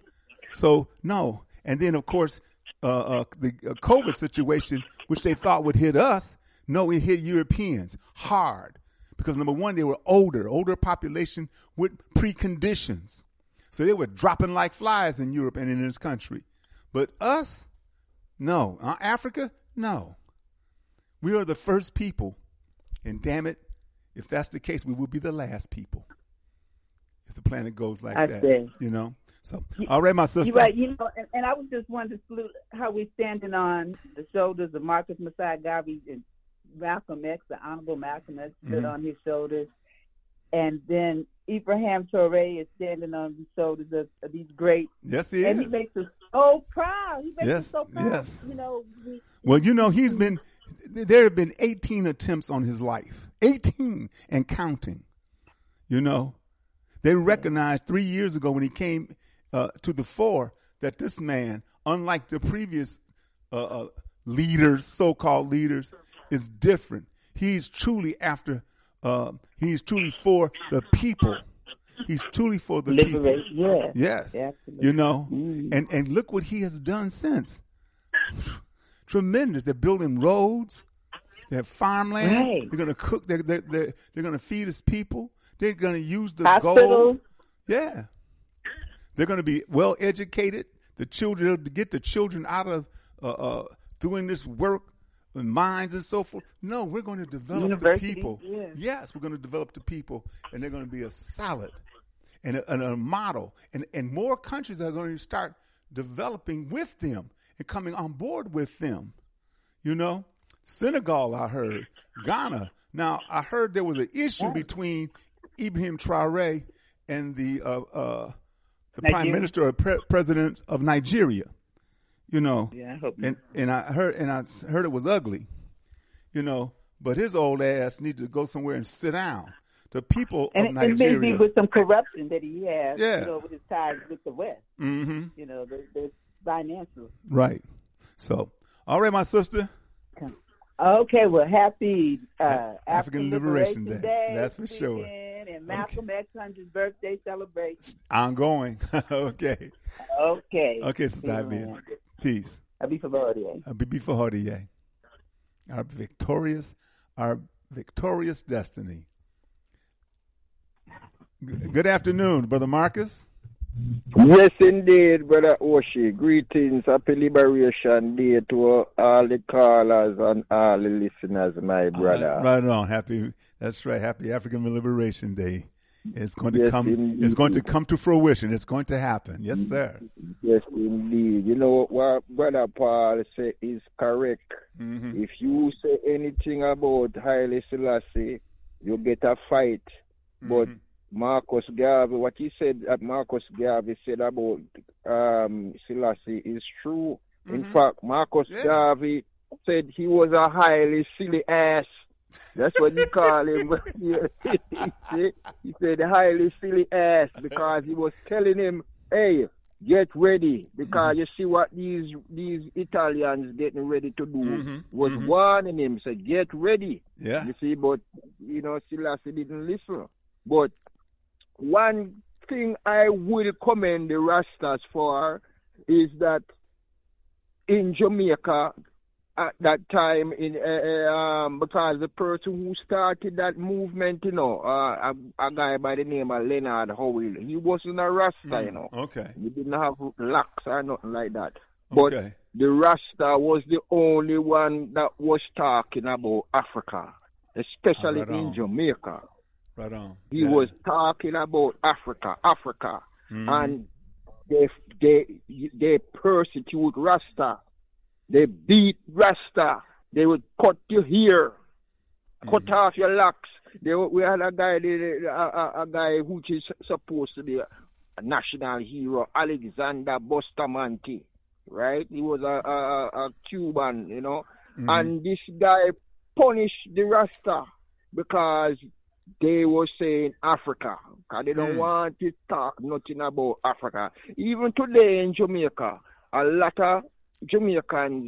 So, no. And then, of course, uh, uh, the uh, COVID situation, which they thought would hit us, no, it hit Europeans hard. Because, number one, they were older, older population with preconditions. So they were dropping like flies in Europe and in this country. But us, no. Uh, Africa, no. We are the first people. And damn it, if that's the case, we will be the last people. If the planet goes like I that, see. you know. So, all right, my sister. You're right. You know, and, and I was just wanting to salute how we're standing on the shoulders of Marcus Messiah Garvey and Malcolm X, the Honorable Malcolm X, stood mm-hmm. on his shoulders. And then Ibrahim Traoré is standing on the shoulders of, of these great. Yes, he and is. And he makes us so proud. He makes yes, us so proud. Yes. You know, we, well, you know, he's been, there have been eighteen attempts on his life. eighteen and counting. You know, they recognized three years ago when he came uh, to the fore that this man, unlike the previous uh, uh, leaders, so-called leaders, is different. He's truly after, uh, he's truly for the people. He's truly for the Liberate, people. Yeah, yes. Absolutely. You know, mm. and, and look what he has done since. Tremendous. They're building roads. They have farmland. Right. They're going to cook. They're, they're, they're, they're going to feed his people. They're going to use the Hospitals. gold. Yeah. They're going to be well educated. The children, to get the children out of uh, uh, doing this work in mines and so forth. No, we're going to develop University, the people. Yeah. Yes, we're going to develop the people, and they're going to be a solid and a, and a model. And, and more countries are going to start developing with them and coming on board with them. You know? Senegal, I heard. Ghana. Now, I heard there was an issue between Ibrahim Traoré and the uh, uh, the Nigeria. Prime Minister or pre- President of Nigeria. You know, yeah, I hope and and I heard and I heard it was ugly. You know, but his old ass needs to go somewhere and sit down. The people and of it, Nigeria, it may be with some corruption that he has. Yeah. You know, with his ties with the West. Mm-hmm. You know, the, the financial. Right. So, all right, my sister. Okay, well, happy uh, African, African Liberation, Liberation Day. Day. That's for sure. And Malcolm okay. X hundredth birthday celebration. Ongoing. okay. Okay. Okay, Sister Ivy. Peace. Abi Fahodiye. Abi Fahodiye. Our victorious, our victorious destiny. G- good afternoon, Brother Marcus. Yes, indeed, Brother Oshie. Greetings, happy Liberation Day to all the callers and all the listeners, my brother. Uh, right on, happy. That's right, happy African Liberation Day. It's going to yes, come. Indeed. It's going to come to fruition. It's going to happen. Yes, sir. Yes, indeed. You know what Brother Paul say is correct. Mm-hmm. If you say anything about Haile Selassie, you get a fight. Mm-hmm. But Marcus Garvey, what he said, uh, Marcus Garvey said about um, Selassie is true. Mm-hmm. In fact, Marcus yeah. Garvey said he was a highly silly ass. That's what you call him. he, said, he said highly silly ass because he was telling him, hey, get ready because mm-hmm. you see what these these Italians getting ready to do mm-hmm. was mm-hmm. warning him, said get ready. Yeah. You see, but you know, Selassie didn't listen. But one thing I will commend the Rastas for is that in Jamaica at that time, in uh, um, because the person who started that movement, you know, uh, a, a guy by the name of Leonard Howell, he wasn't a Rasta, mm, you know. Okay. He didn't have locks or nothing like that. But okay. the Rasta was the only one that was talking about Africa, especially oh, right in on. Jamaica. Right on. He yeah. was talking about Africa, Africa, mm-hmm. and they they they persecute Rasta. They beat Rasta. They would cut your hair, mm-hmm. cut off your locks. They we had a guy, a, a, a guy who is supposed to be a, a national hero, Alexander Bustamante, right? He was a, a, a Cuban, you know, mm-hmm. and this guy punished the Rasta because they were saying Africa, because they don't mm. want to talk nothing about Africa. Even today in Jamaica, a lot of Jamaicans,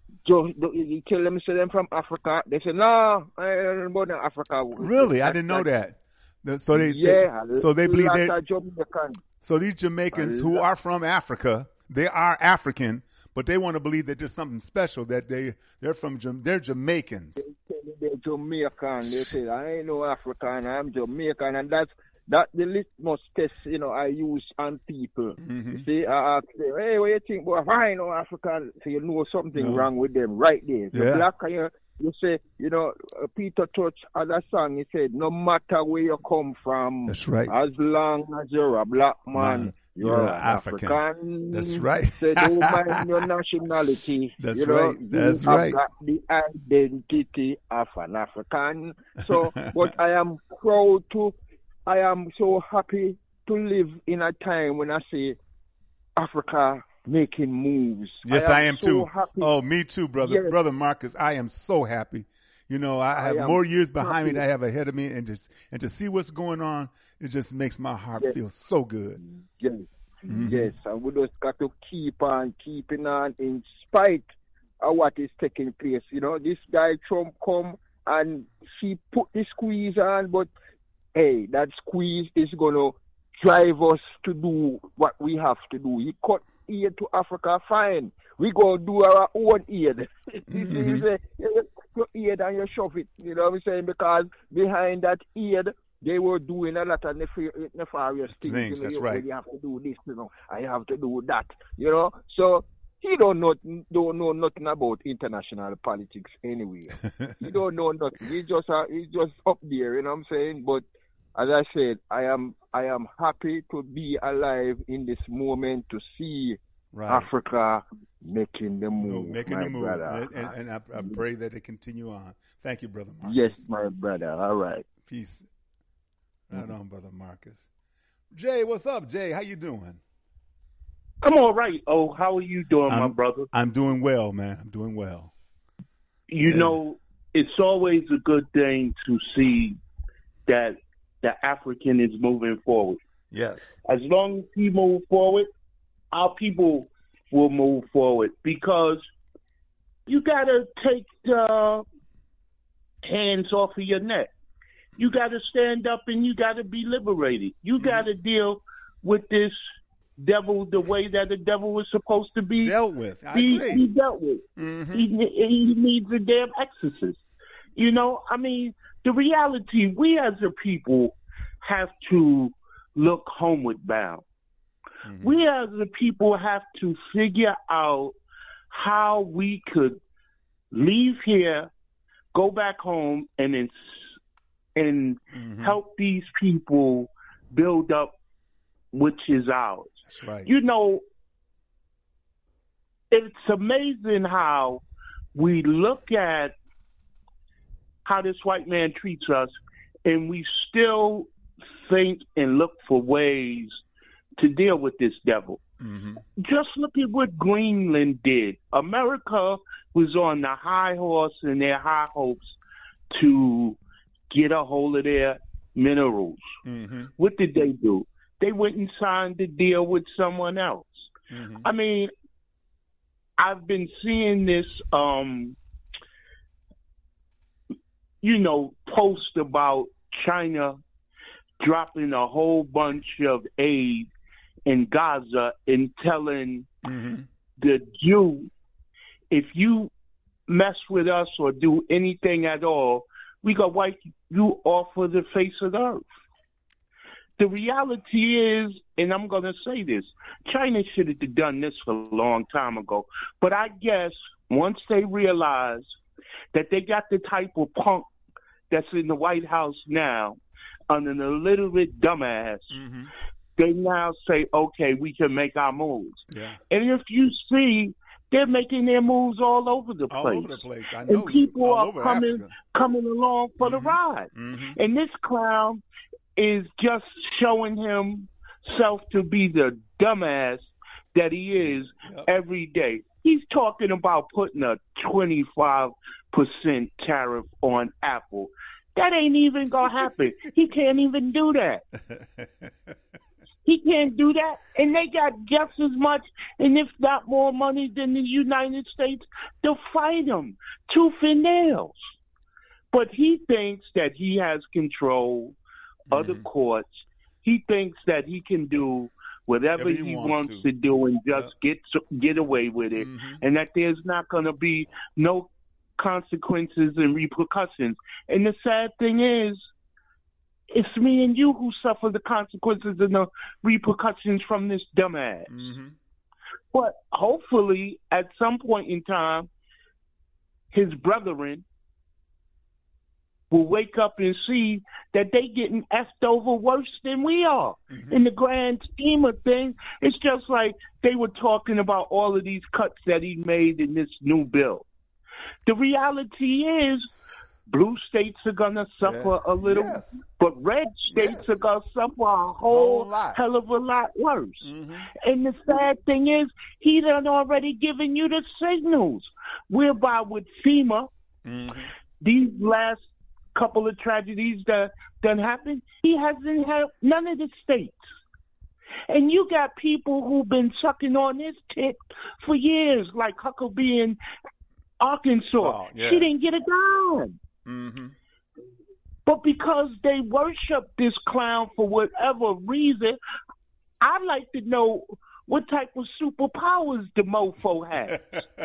you tell them, say them from Africa, they say, no, I don't know about Africa. Really? I didn't know that. So they, yeah, they, so they believe they, Jamaicans. So these Jamaicans who are from Africa, they are African, but they want to believe that there's something special, that they, they're from, they're Jamaicans. They're Jamaican. They say, I ain't no African, I'm Jamaican, and that's That the litmus test, you know, I use on people. Mm-hmm. You see, I ask them, hey, what you think? Boy, I know African, so you know something no. wrong with them right there. If yeah. you're black, you, you say, you know, uh, Peter Touch had a song, he said, no matter where you come from, that's right. as long as you're a black man, man you're, you're an African. African. That's right. Say, don't mind your nationality. That's you know, right. That's you right. have got the identity of an African. So, but I am proud to I am so happy to live in a time when I say Africa making moves. Yes, I am, I am so too. Happy. Oh, me too, brother. Yes. Brother Marcus, I am so happy. You know, I, I have more years behind happy. me than I have ahead of me, and just and to see what's going on, it just makes my heart yes. feel so good. Yes, mm-hmm. yes, and we just got to keep on keeping on in spite of what is taking place. You know, this guy Trump come and he put the squeeze on, but hey, that squeeze is going to drive us to do what we have to do. You cut aid to Africa, fine. We go do our own aid. Mm-hmm. You say, you aid and you shove it. You know what I'm saying? Because behind that aid, they were doing a lot of nefar- nefarious things. things you know, that's you, right. You have to do this, you know. I have to do that. You know? So he don't know, don't know nothing about international politics anyway. He don't know nothing. He just, uh, he's just up there, you know what I'm saying? But as I said, I am I am happy to be alive in this moment to see right. Africa making the move. No, making my the move, brother. and, and I, I pray that it continue on. Thank you, brother Marcus. Yes, my brother. All right. Peace. Right mm-hmm. on, brother Marcus. Jay, what's up, Jay? How you doing? I'm all right. Oh, how are you doing, I'm, my brother? I'm doing well, man. I'm doing well. You yeah. know, it's always a good thing to see that the African is moving forward. Yes. As long as he moves forward, our people will move forward, because you got to take the hands off of your neck. You got to stand up and you got to be liberated. You mm-hmm. got to deal with this devil the way that the devil was supposed to be dealt with. I be, agree. be dealt with. Mm-hmm. He, he needs a damn exorcist. You know, I mean, the reality, we as a people have to look homeward bound. Mm-hmm. We as a people have to figure out how we could leave here, go back home, and ins- and mm-hmm. help these people build up which is ours. That's right. You know, it's amazing how we look at how this white man treats us, and we still think and look for ways to deal with this devil. Mm-hmm. Just look at what Greenland did. America was on the high horse and their high hopes to get a hold of their minerals. Mm-hmm. What did they do? They went and signed a deal with someone else. Mm-hmm. I mean, I've been seeing this, um, you know, post about China dropping a whole bunch of aid in Gaza and telling mm-hmm. the Jew, if you mess with us or do anything at all, we gonna wipe you off of the face of the earth. The reality is, and I'm gonna say this, China should have done this a long time ago. But I guess once they realize that they got the type of punk that's in the White House now, an illiterate dumbass, mm-hmm. they now say, okay, we can make our moves. Yeah. And if you see, they're making their moves all over the all place. All over the place. I know. And people all are over coming Africa. coming along for mm-hmm. the ride. Mm-hmm. And this clown is just showing himself to be the dumbass that he is yep. every day. He's talking about putting a twenty-five percent tariff on Apple. That ain't even going to happen. He can't even do that. He can't do that. And they got just as much, and if not more money than the United States to fight him tooth and nails. But he thinks that he has control mm-hmm. of the courts. He thinks that he can do whatever he, he wants, wants to. to do and just yeah. get get away with it, mm-hmm. and that there's not going to be no consequences and repercussions. And the sad thing is, it's me and you who suffer the consequences and the repercussions from this dumbass. Mm-hmm. But hopefully, at some point in time, his brethren will wake up and see that they getting effed over worse than we are. Mm-hmm. In the grand scheme of things, it's just like they were talking about all of these cuts that he made in this new bill. The reality is, blue states are going to suffer yeah. a little, yes. but red states yes. are going to suffer a whole, whole lot. hell of a lot worse. Mm-hmm. And the sad thing is, he done already given you the signals, whereby with FEMA, mm-hmm. these last couple of tragedies that done happened, he hasn't helped none of the states. And you got people who've been sucking on his tit for years, like Huckabee in Arkansas. Oh, yeah. She didn't get a dime. Mm-hmm. But because they worship this clown for whatever reason, I'd like to know what type of superpowers the mofo has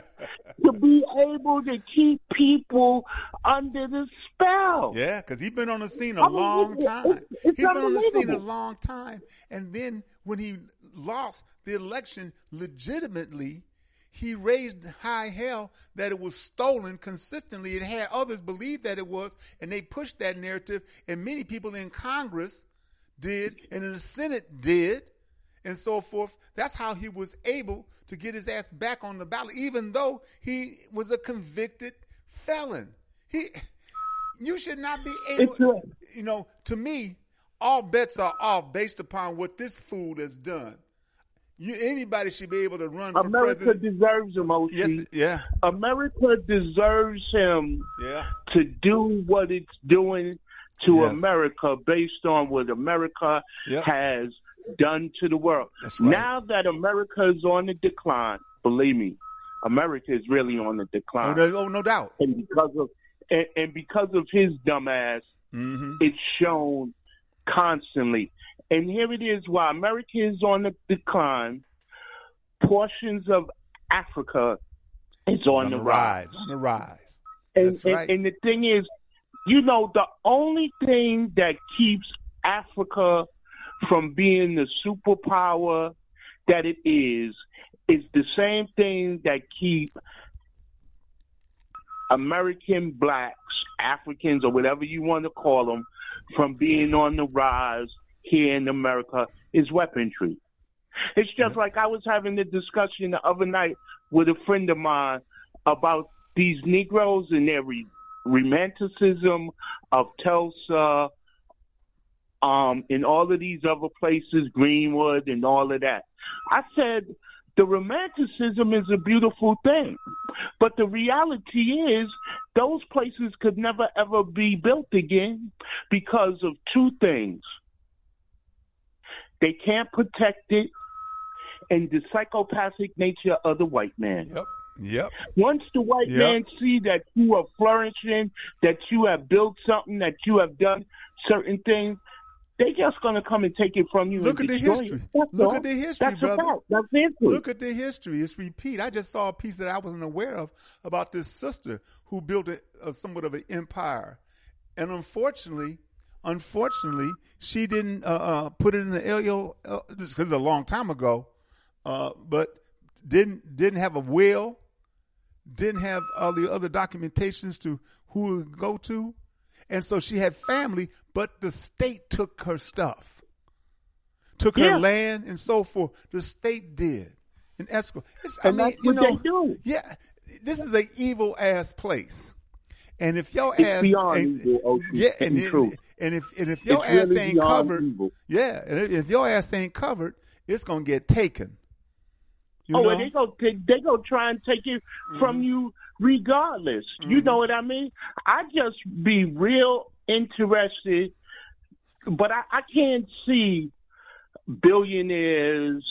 to be able to keep people under the spell. Yeah, because he's been on the scene a I mean, long it's, time. It's, it's he's been on the scene a unbelievable. long time. And then when he lost the election legitimately, he raised high hell that it was stolen consistently. It had others believe that it was, and they pushed that narrative, and many people in Congress did, and in the Senate did, and so forth. That's how he was able to get his ass back on the ballot, even though he was a convicted felon. He, you should not be able, you know, to me, all bets are off based upon what this fool has done. You, anybody should be able to run for America president. deserves him, O C. Yes, yeah. America deserves him yeah. to do what it's doing to yes. America based on what America yes. has done to the world. That's right. Now that America is on the decline, believe me, America is really on the decline. Oh, no, oh, no doubt. And because of and, and because of his dumbass, mm-hmm. it's shown constantly. And here it is, while America is on the decline, portions of Africa is on, on the, the rise. rise. On the rise. And, That's right. and, and the thing is, you know, the only thing that keeps Africa from being the superpower that it is, is the same thing that keep American blacks, Africans, or whatever you want to call them, from being on the rise here in America, is weaponry. It's just mm-hmm. like I was having a discussion the other night with a friend of mine about these Negroes and their re- romanticism of Tulsa, um, and all of these other places, Greenwood and all of that. I said, the romanticism is a beautiful thing, but the reality is those places could never, ever be built again because of two things. They can't protect it, and the psychopathic nature of the white man. Yep. Yep. Once the white yep. man see that you are flourishing, that you have built something, that you have done certain things, they just gonna come and take it from you. Look and at the destroy history. It. That's Look all. at the history, That's brother. A fact. That's history. Look at the history. It's repeat. I just saw a piece that I wasn't aware of about this sister who built a, a somewhat of an empire, and unfortunately, unfortunately, she didn't uh, uh, put it in the L L. Uh, this is a long time ago, uh, but didn't didn't have a will, didn't have all the other documentations to who it would go to, and so she had family, but the state took her stuff, took her yeah. land and so forth. The state did in escrow. It's, and I mean, that's what you know, they do. Yeah, this is an evil ass place. And if your it's ass beyond ain't, evil, Ocean, yeah, and, and, and if and if your it's ass really ain't covered, evil. yeah, and if your ass ain't covered, it's gonna get taken. You oh, know? and they go they go try and take it mm-hmm. from you regardless. Mm-hmm. You know what I mean? I just be real interested, but I, I can't see billionaires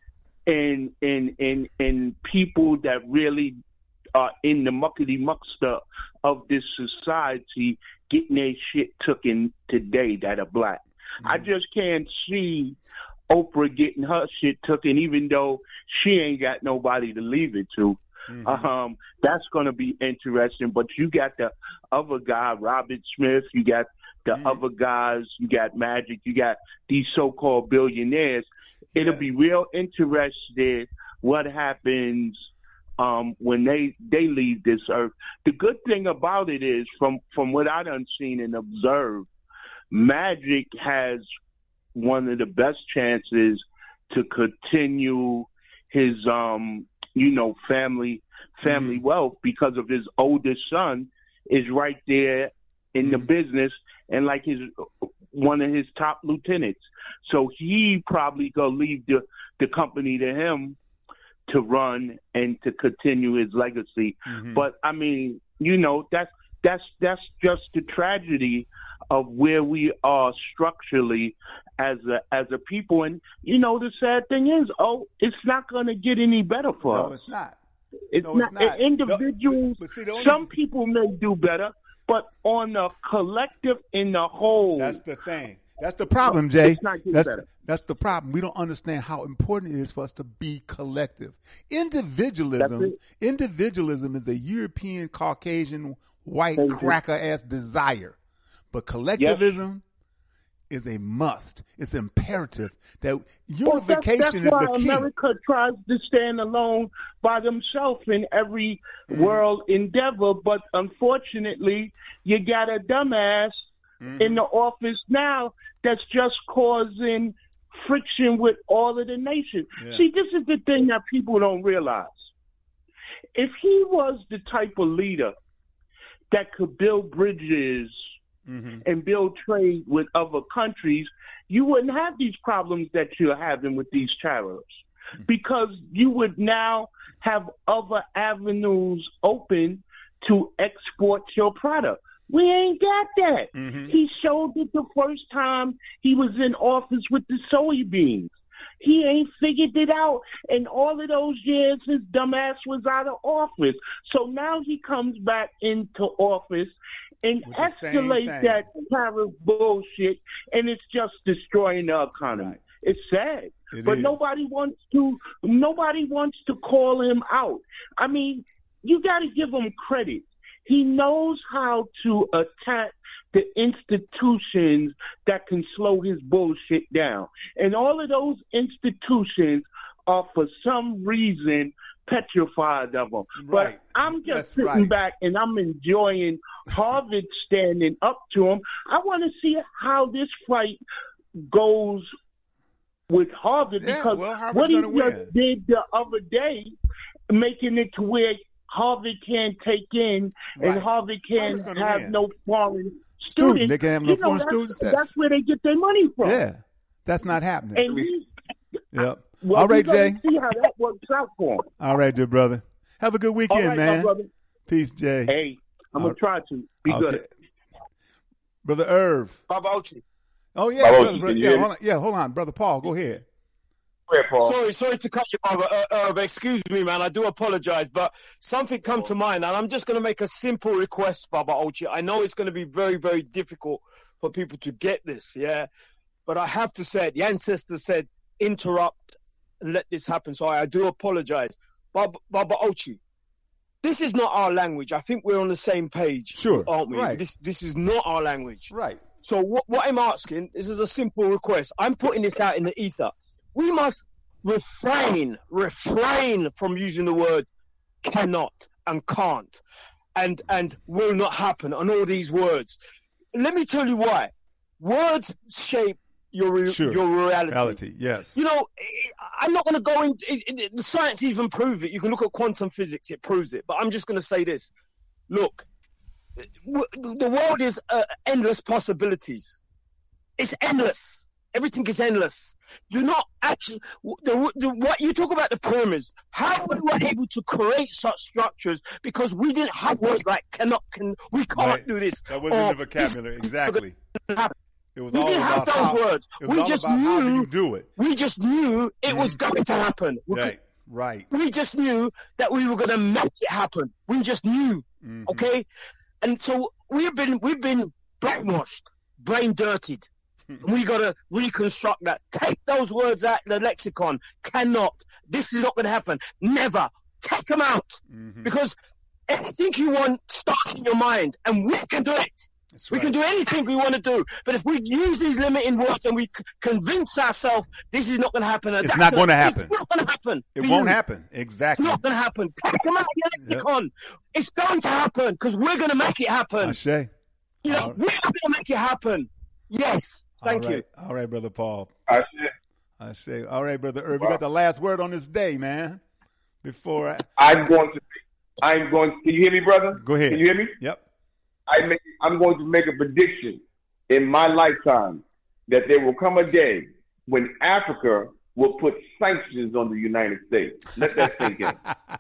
and and and and people that really are in the muckety muck stuff of this society getting their shit taken today that are black. Mm-hmm. I just can't see Oprah getting her shit taken, even though she ain't got nobody to leave it to. Mm-hmm. Um, that's going to be interesting. But you got the other guy, Robert Smith. You got the mm-hmm. other guys. You got Magic. You got these so-called billionaires. Yeah. It'll be real interesting what happens um, when they they leave this earth. The good thing about it is, from from what I done seen and observed, Magic has one of the best chances to continue his, um, you know, family family mm-hmm. wealth because of his oldest son is right there in mm-hmm. the business and like his one of his top lieutenants. So he probably gonna leave the the company to him to run and to continue his legacy. Mm-hmm. But I mean, you know, that's that's that's just the tragedy of where we are structurally as a as a people. And you know, the sad thing is, oh, it's not going to get any better for no, us. No, it's not. It's no, not. It's not. Individuals, but, but see, only... some people may do better, but on the collective, in the whole, that's the thing. That's the problem, Jay. It's not getting that's better. The, that's the problem. We don't understand how important it is for us to be collective. Individualism, individualism is a European, Caucasian, white, cracker-ass desire. But collectivism yes. is a must. It's imperative that unification well, that's, that's is the key. Why America tries to stand alone by themselves in every mm-hmm. world endeavor. But unfortunately, you got a dumbass mm-hmm. in the office now that's just causing friction with all of the nations. Yeah. See, this is the thing that people don't realize. If he was the type of leader that could build bridges mm-hmm. and build trade with other countries, you wouldn't have these problems that you're having with these tariffs mm-hmm. because you would now have other avenues open to export your product. We ain't got that. Mm-hmm. He showed it the first time he was in office with the soybeans. He ain't figured it out. And all of those years, his dumbass was out of office. So now he comes back into office and escalates that tariff bullshit, and it's just destroying the economy. Right. It's sad. It but is. nobody wants to nobody wants to call him out. I mean, you got to give him credit. He knows how to attack the institutions that can slow his bullshit down. And all of those institutions are, for some reason, petrified of him. Right. But I'm just That's sitting right. back and I'm enjoying Harvard standing up to him. I want to see how this fight goes with Harvard yeah, because well, what he just win. did the other day, making it to where Harvard can't take in right. and Harvard can't have win. no foreign students. Student. They can't have no you know, foreign that's, students. That's, that's where they get their money from. Yeah, that's not happening. And he, yep. Well, all right, Jay. See how that works out for him. All right, dear brother. Have a good weekend, all right, man. my brother. Peace, Jay. Hey. I'm going to try to be okay. good at it. Brother Irv. Baba Ochi. Oh, yeah. Baba brother, Ochi, brother, can you yeah, hear me? hold on. yeah, hold on. Brother Paul, go ahead. Go ahead, Paul. Sorry, sorry to cut you, Baba uh, Irv. Excuse me, man. I do apologize, but something come to mind, and I'm just going to make a simple request, Baba Ochi. I know it's going to be very, very difficult for people to get this, yeah? But I have to say it. The ancestors said, interrupt, let this happen. So I, I do apologize. Baba, Baba Ochi, this is not our language. I think we're on the same page, Sure, aren't we? right. This this is not our language. Right. So what, what I'm asking, this is a simple request. I'm putting this out in the ether. We must refrain, refrain from using the word cannot and can't and and will not happen and all these words. Let me tell you why. Words shape your re- Sure. your reality. Reality, yes. You know, I'm not going to go in. It, it, the science even proves it. You can look at quantum physics; it proves it. But I'm just going to say this: look, w- the world is uh, endless possibilities. It's endless. Everything is endless. Do not actually. The, the, what you talk about the pyramids? How we were able to create such structures because we didn't have words like cannot, can we can't Right. do this. That wasn't or the vocabulary. Exactly. It was we all didn't have about those how, words. It was We all just about how do knew. you do it. We just knew it was going to happen. We, Right. Right. we just knew that we were going to make it happen. We just knew. Mhm. Okay, and so we've been we've been brainwashed, brain dirtied. And we got to reconstruct that. Take those words out of the lexicon. Cannot. This is not going to happen. Never. Take them out. Mhm. Because anything you want starts in your mind, and we can do it. That's We right. can do anything we want to do. But if we use these limiting words and we c- convince ourselves this is not going to happen, and It's that's not gonna happen. It's not going to happen. It for won't you. happen. It's Exactly. not going to happen. Take them out of your lexicon. It's going to happen because we're going to make it happen. Ashe. You know, All right. we're going to make it happen. Yes. Thank All you. right. All right, Brother Paul. I said, I say, all right, Brother Irv, you got the last word on this day, man. Before I I'm going to. I'm going. Can you hear me, brother? go ahead. Can you hear me? Yep. I make, I'm going to make a prediction in my lifetime that there will come a day when Africa will put sanctions on the United States. Let that sink in.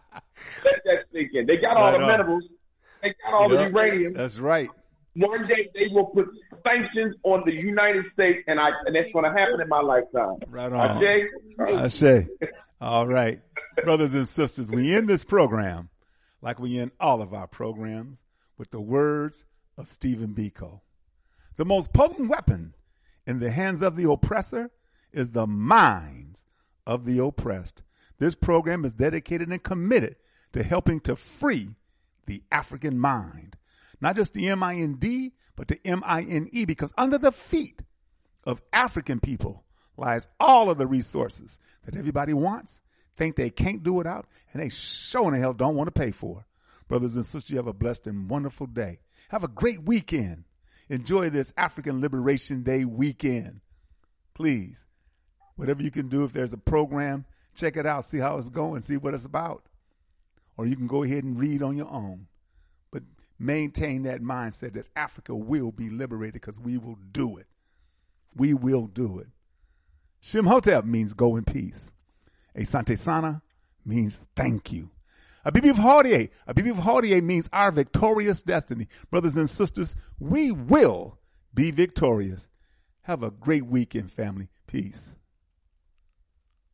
Let that sink in. They got all Right the on. minerals. They got all Yep. the uranium. That's right. One day they will put sanctions on the United States, and I and that's going to happen in my lifetime. Right on. Ashe? I say, all right. Brothers and sisters, we end this program like we end all of our programs with the words of Stephen Biko. The most potent weapon in the hands of the oppressor is the minds of the oppressed. This program is dedicated and committed to helping to free the African mind. Not just the M I N D, but the M I N E, because under the feet of African people lies all of the resources that everybody wants, think they can't do without, and they sure in the hell don't want to pay for. Brothers and sisters, you have a blessed and wonderful day. Have a great weekend. Enjoy this African Liberation Day weekend. Please, whatever you can do, if there's a program, check it out, see how it's going, see what it's about. Or you can go ahead and read on your own. But maintain that mindset that Africa will be liberated because we will do it. We will do it. Shimhotep means go in peace. Asante Sana means thank you. Abibi Vhodie, Abibi Vhodie means our victorious destiny. Brothers and sisters, we will be victorious. Have a great weekend, family. Peace.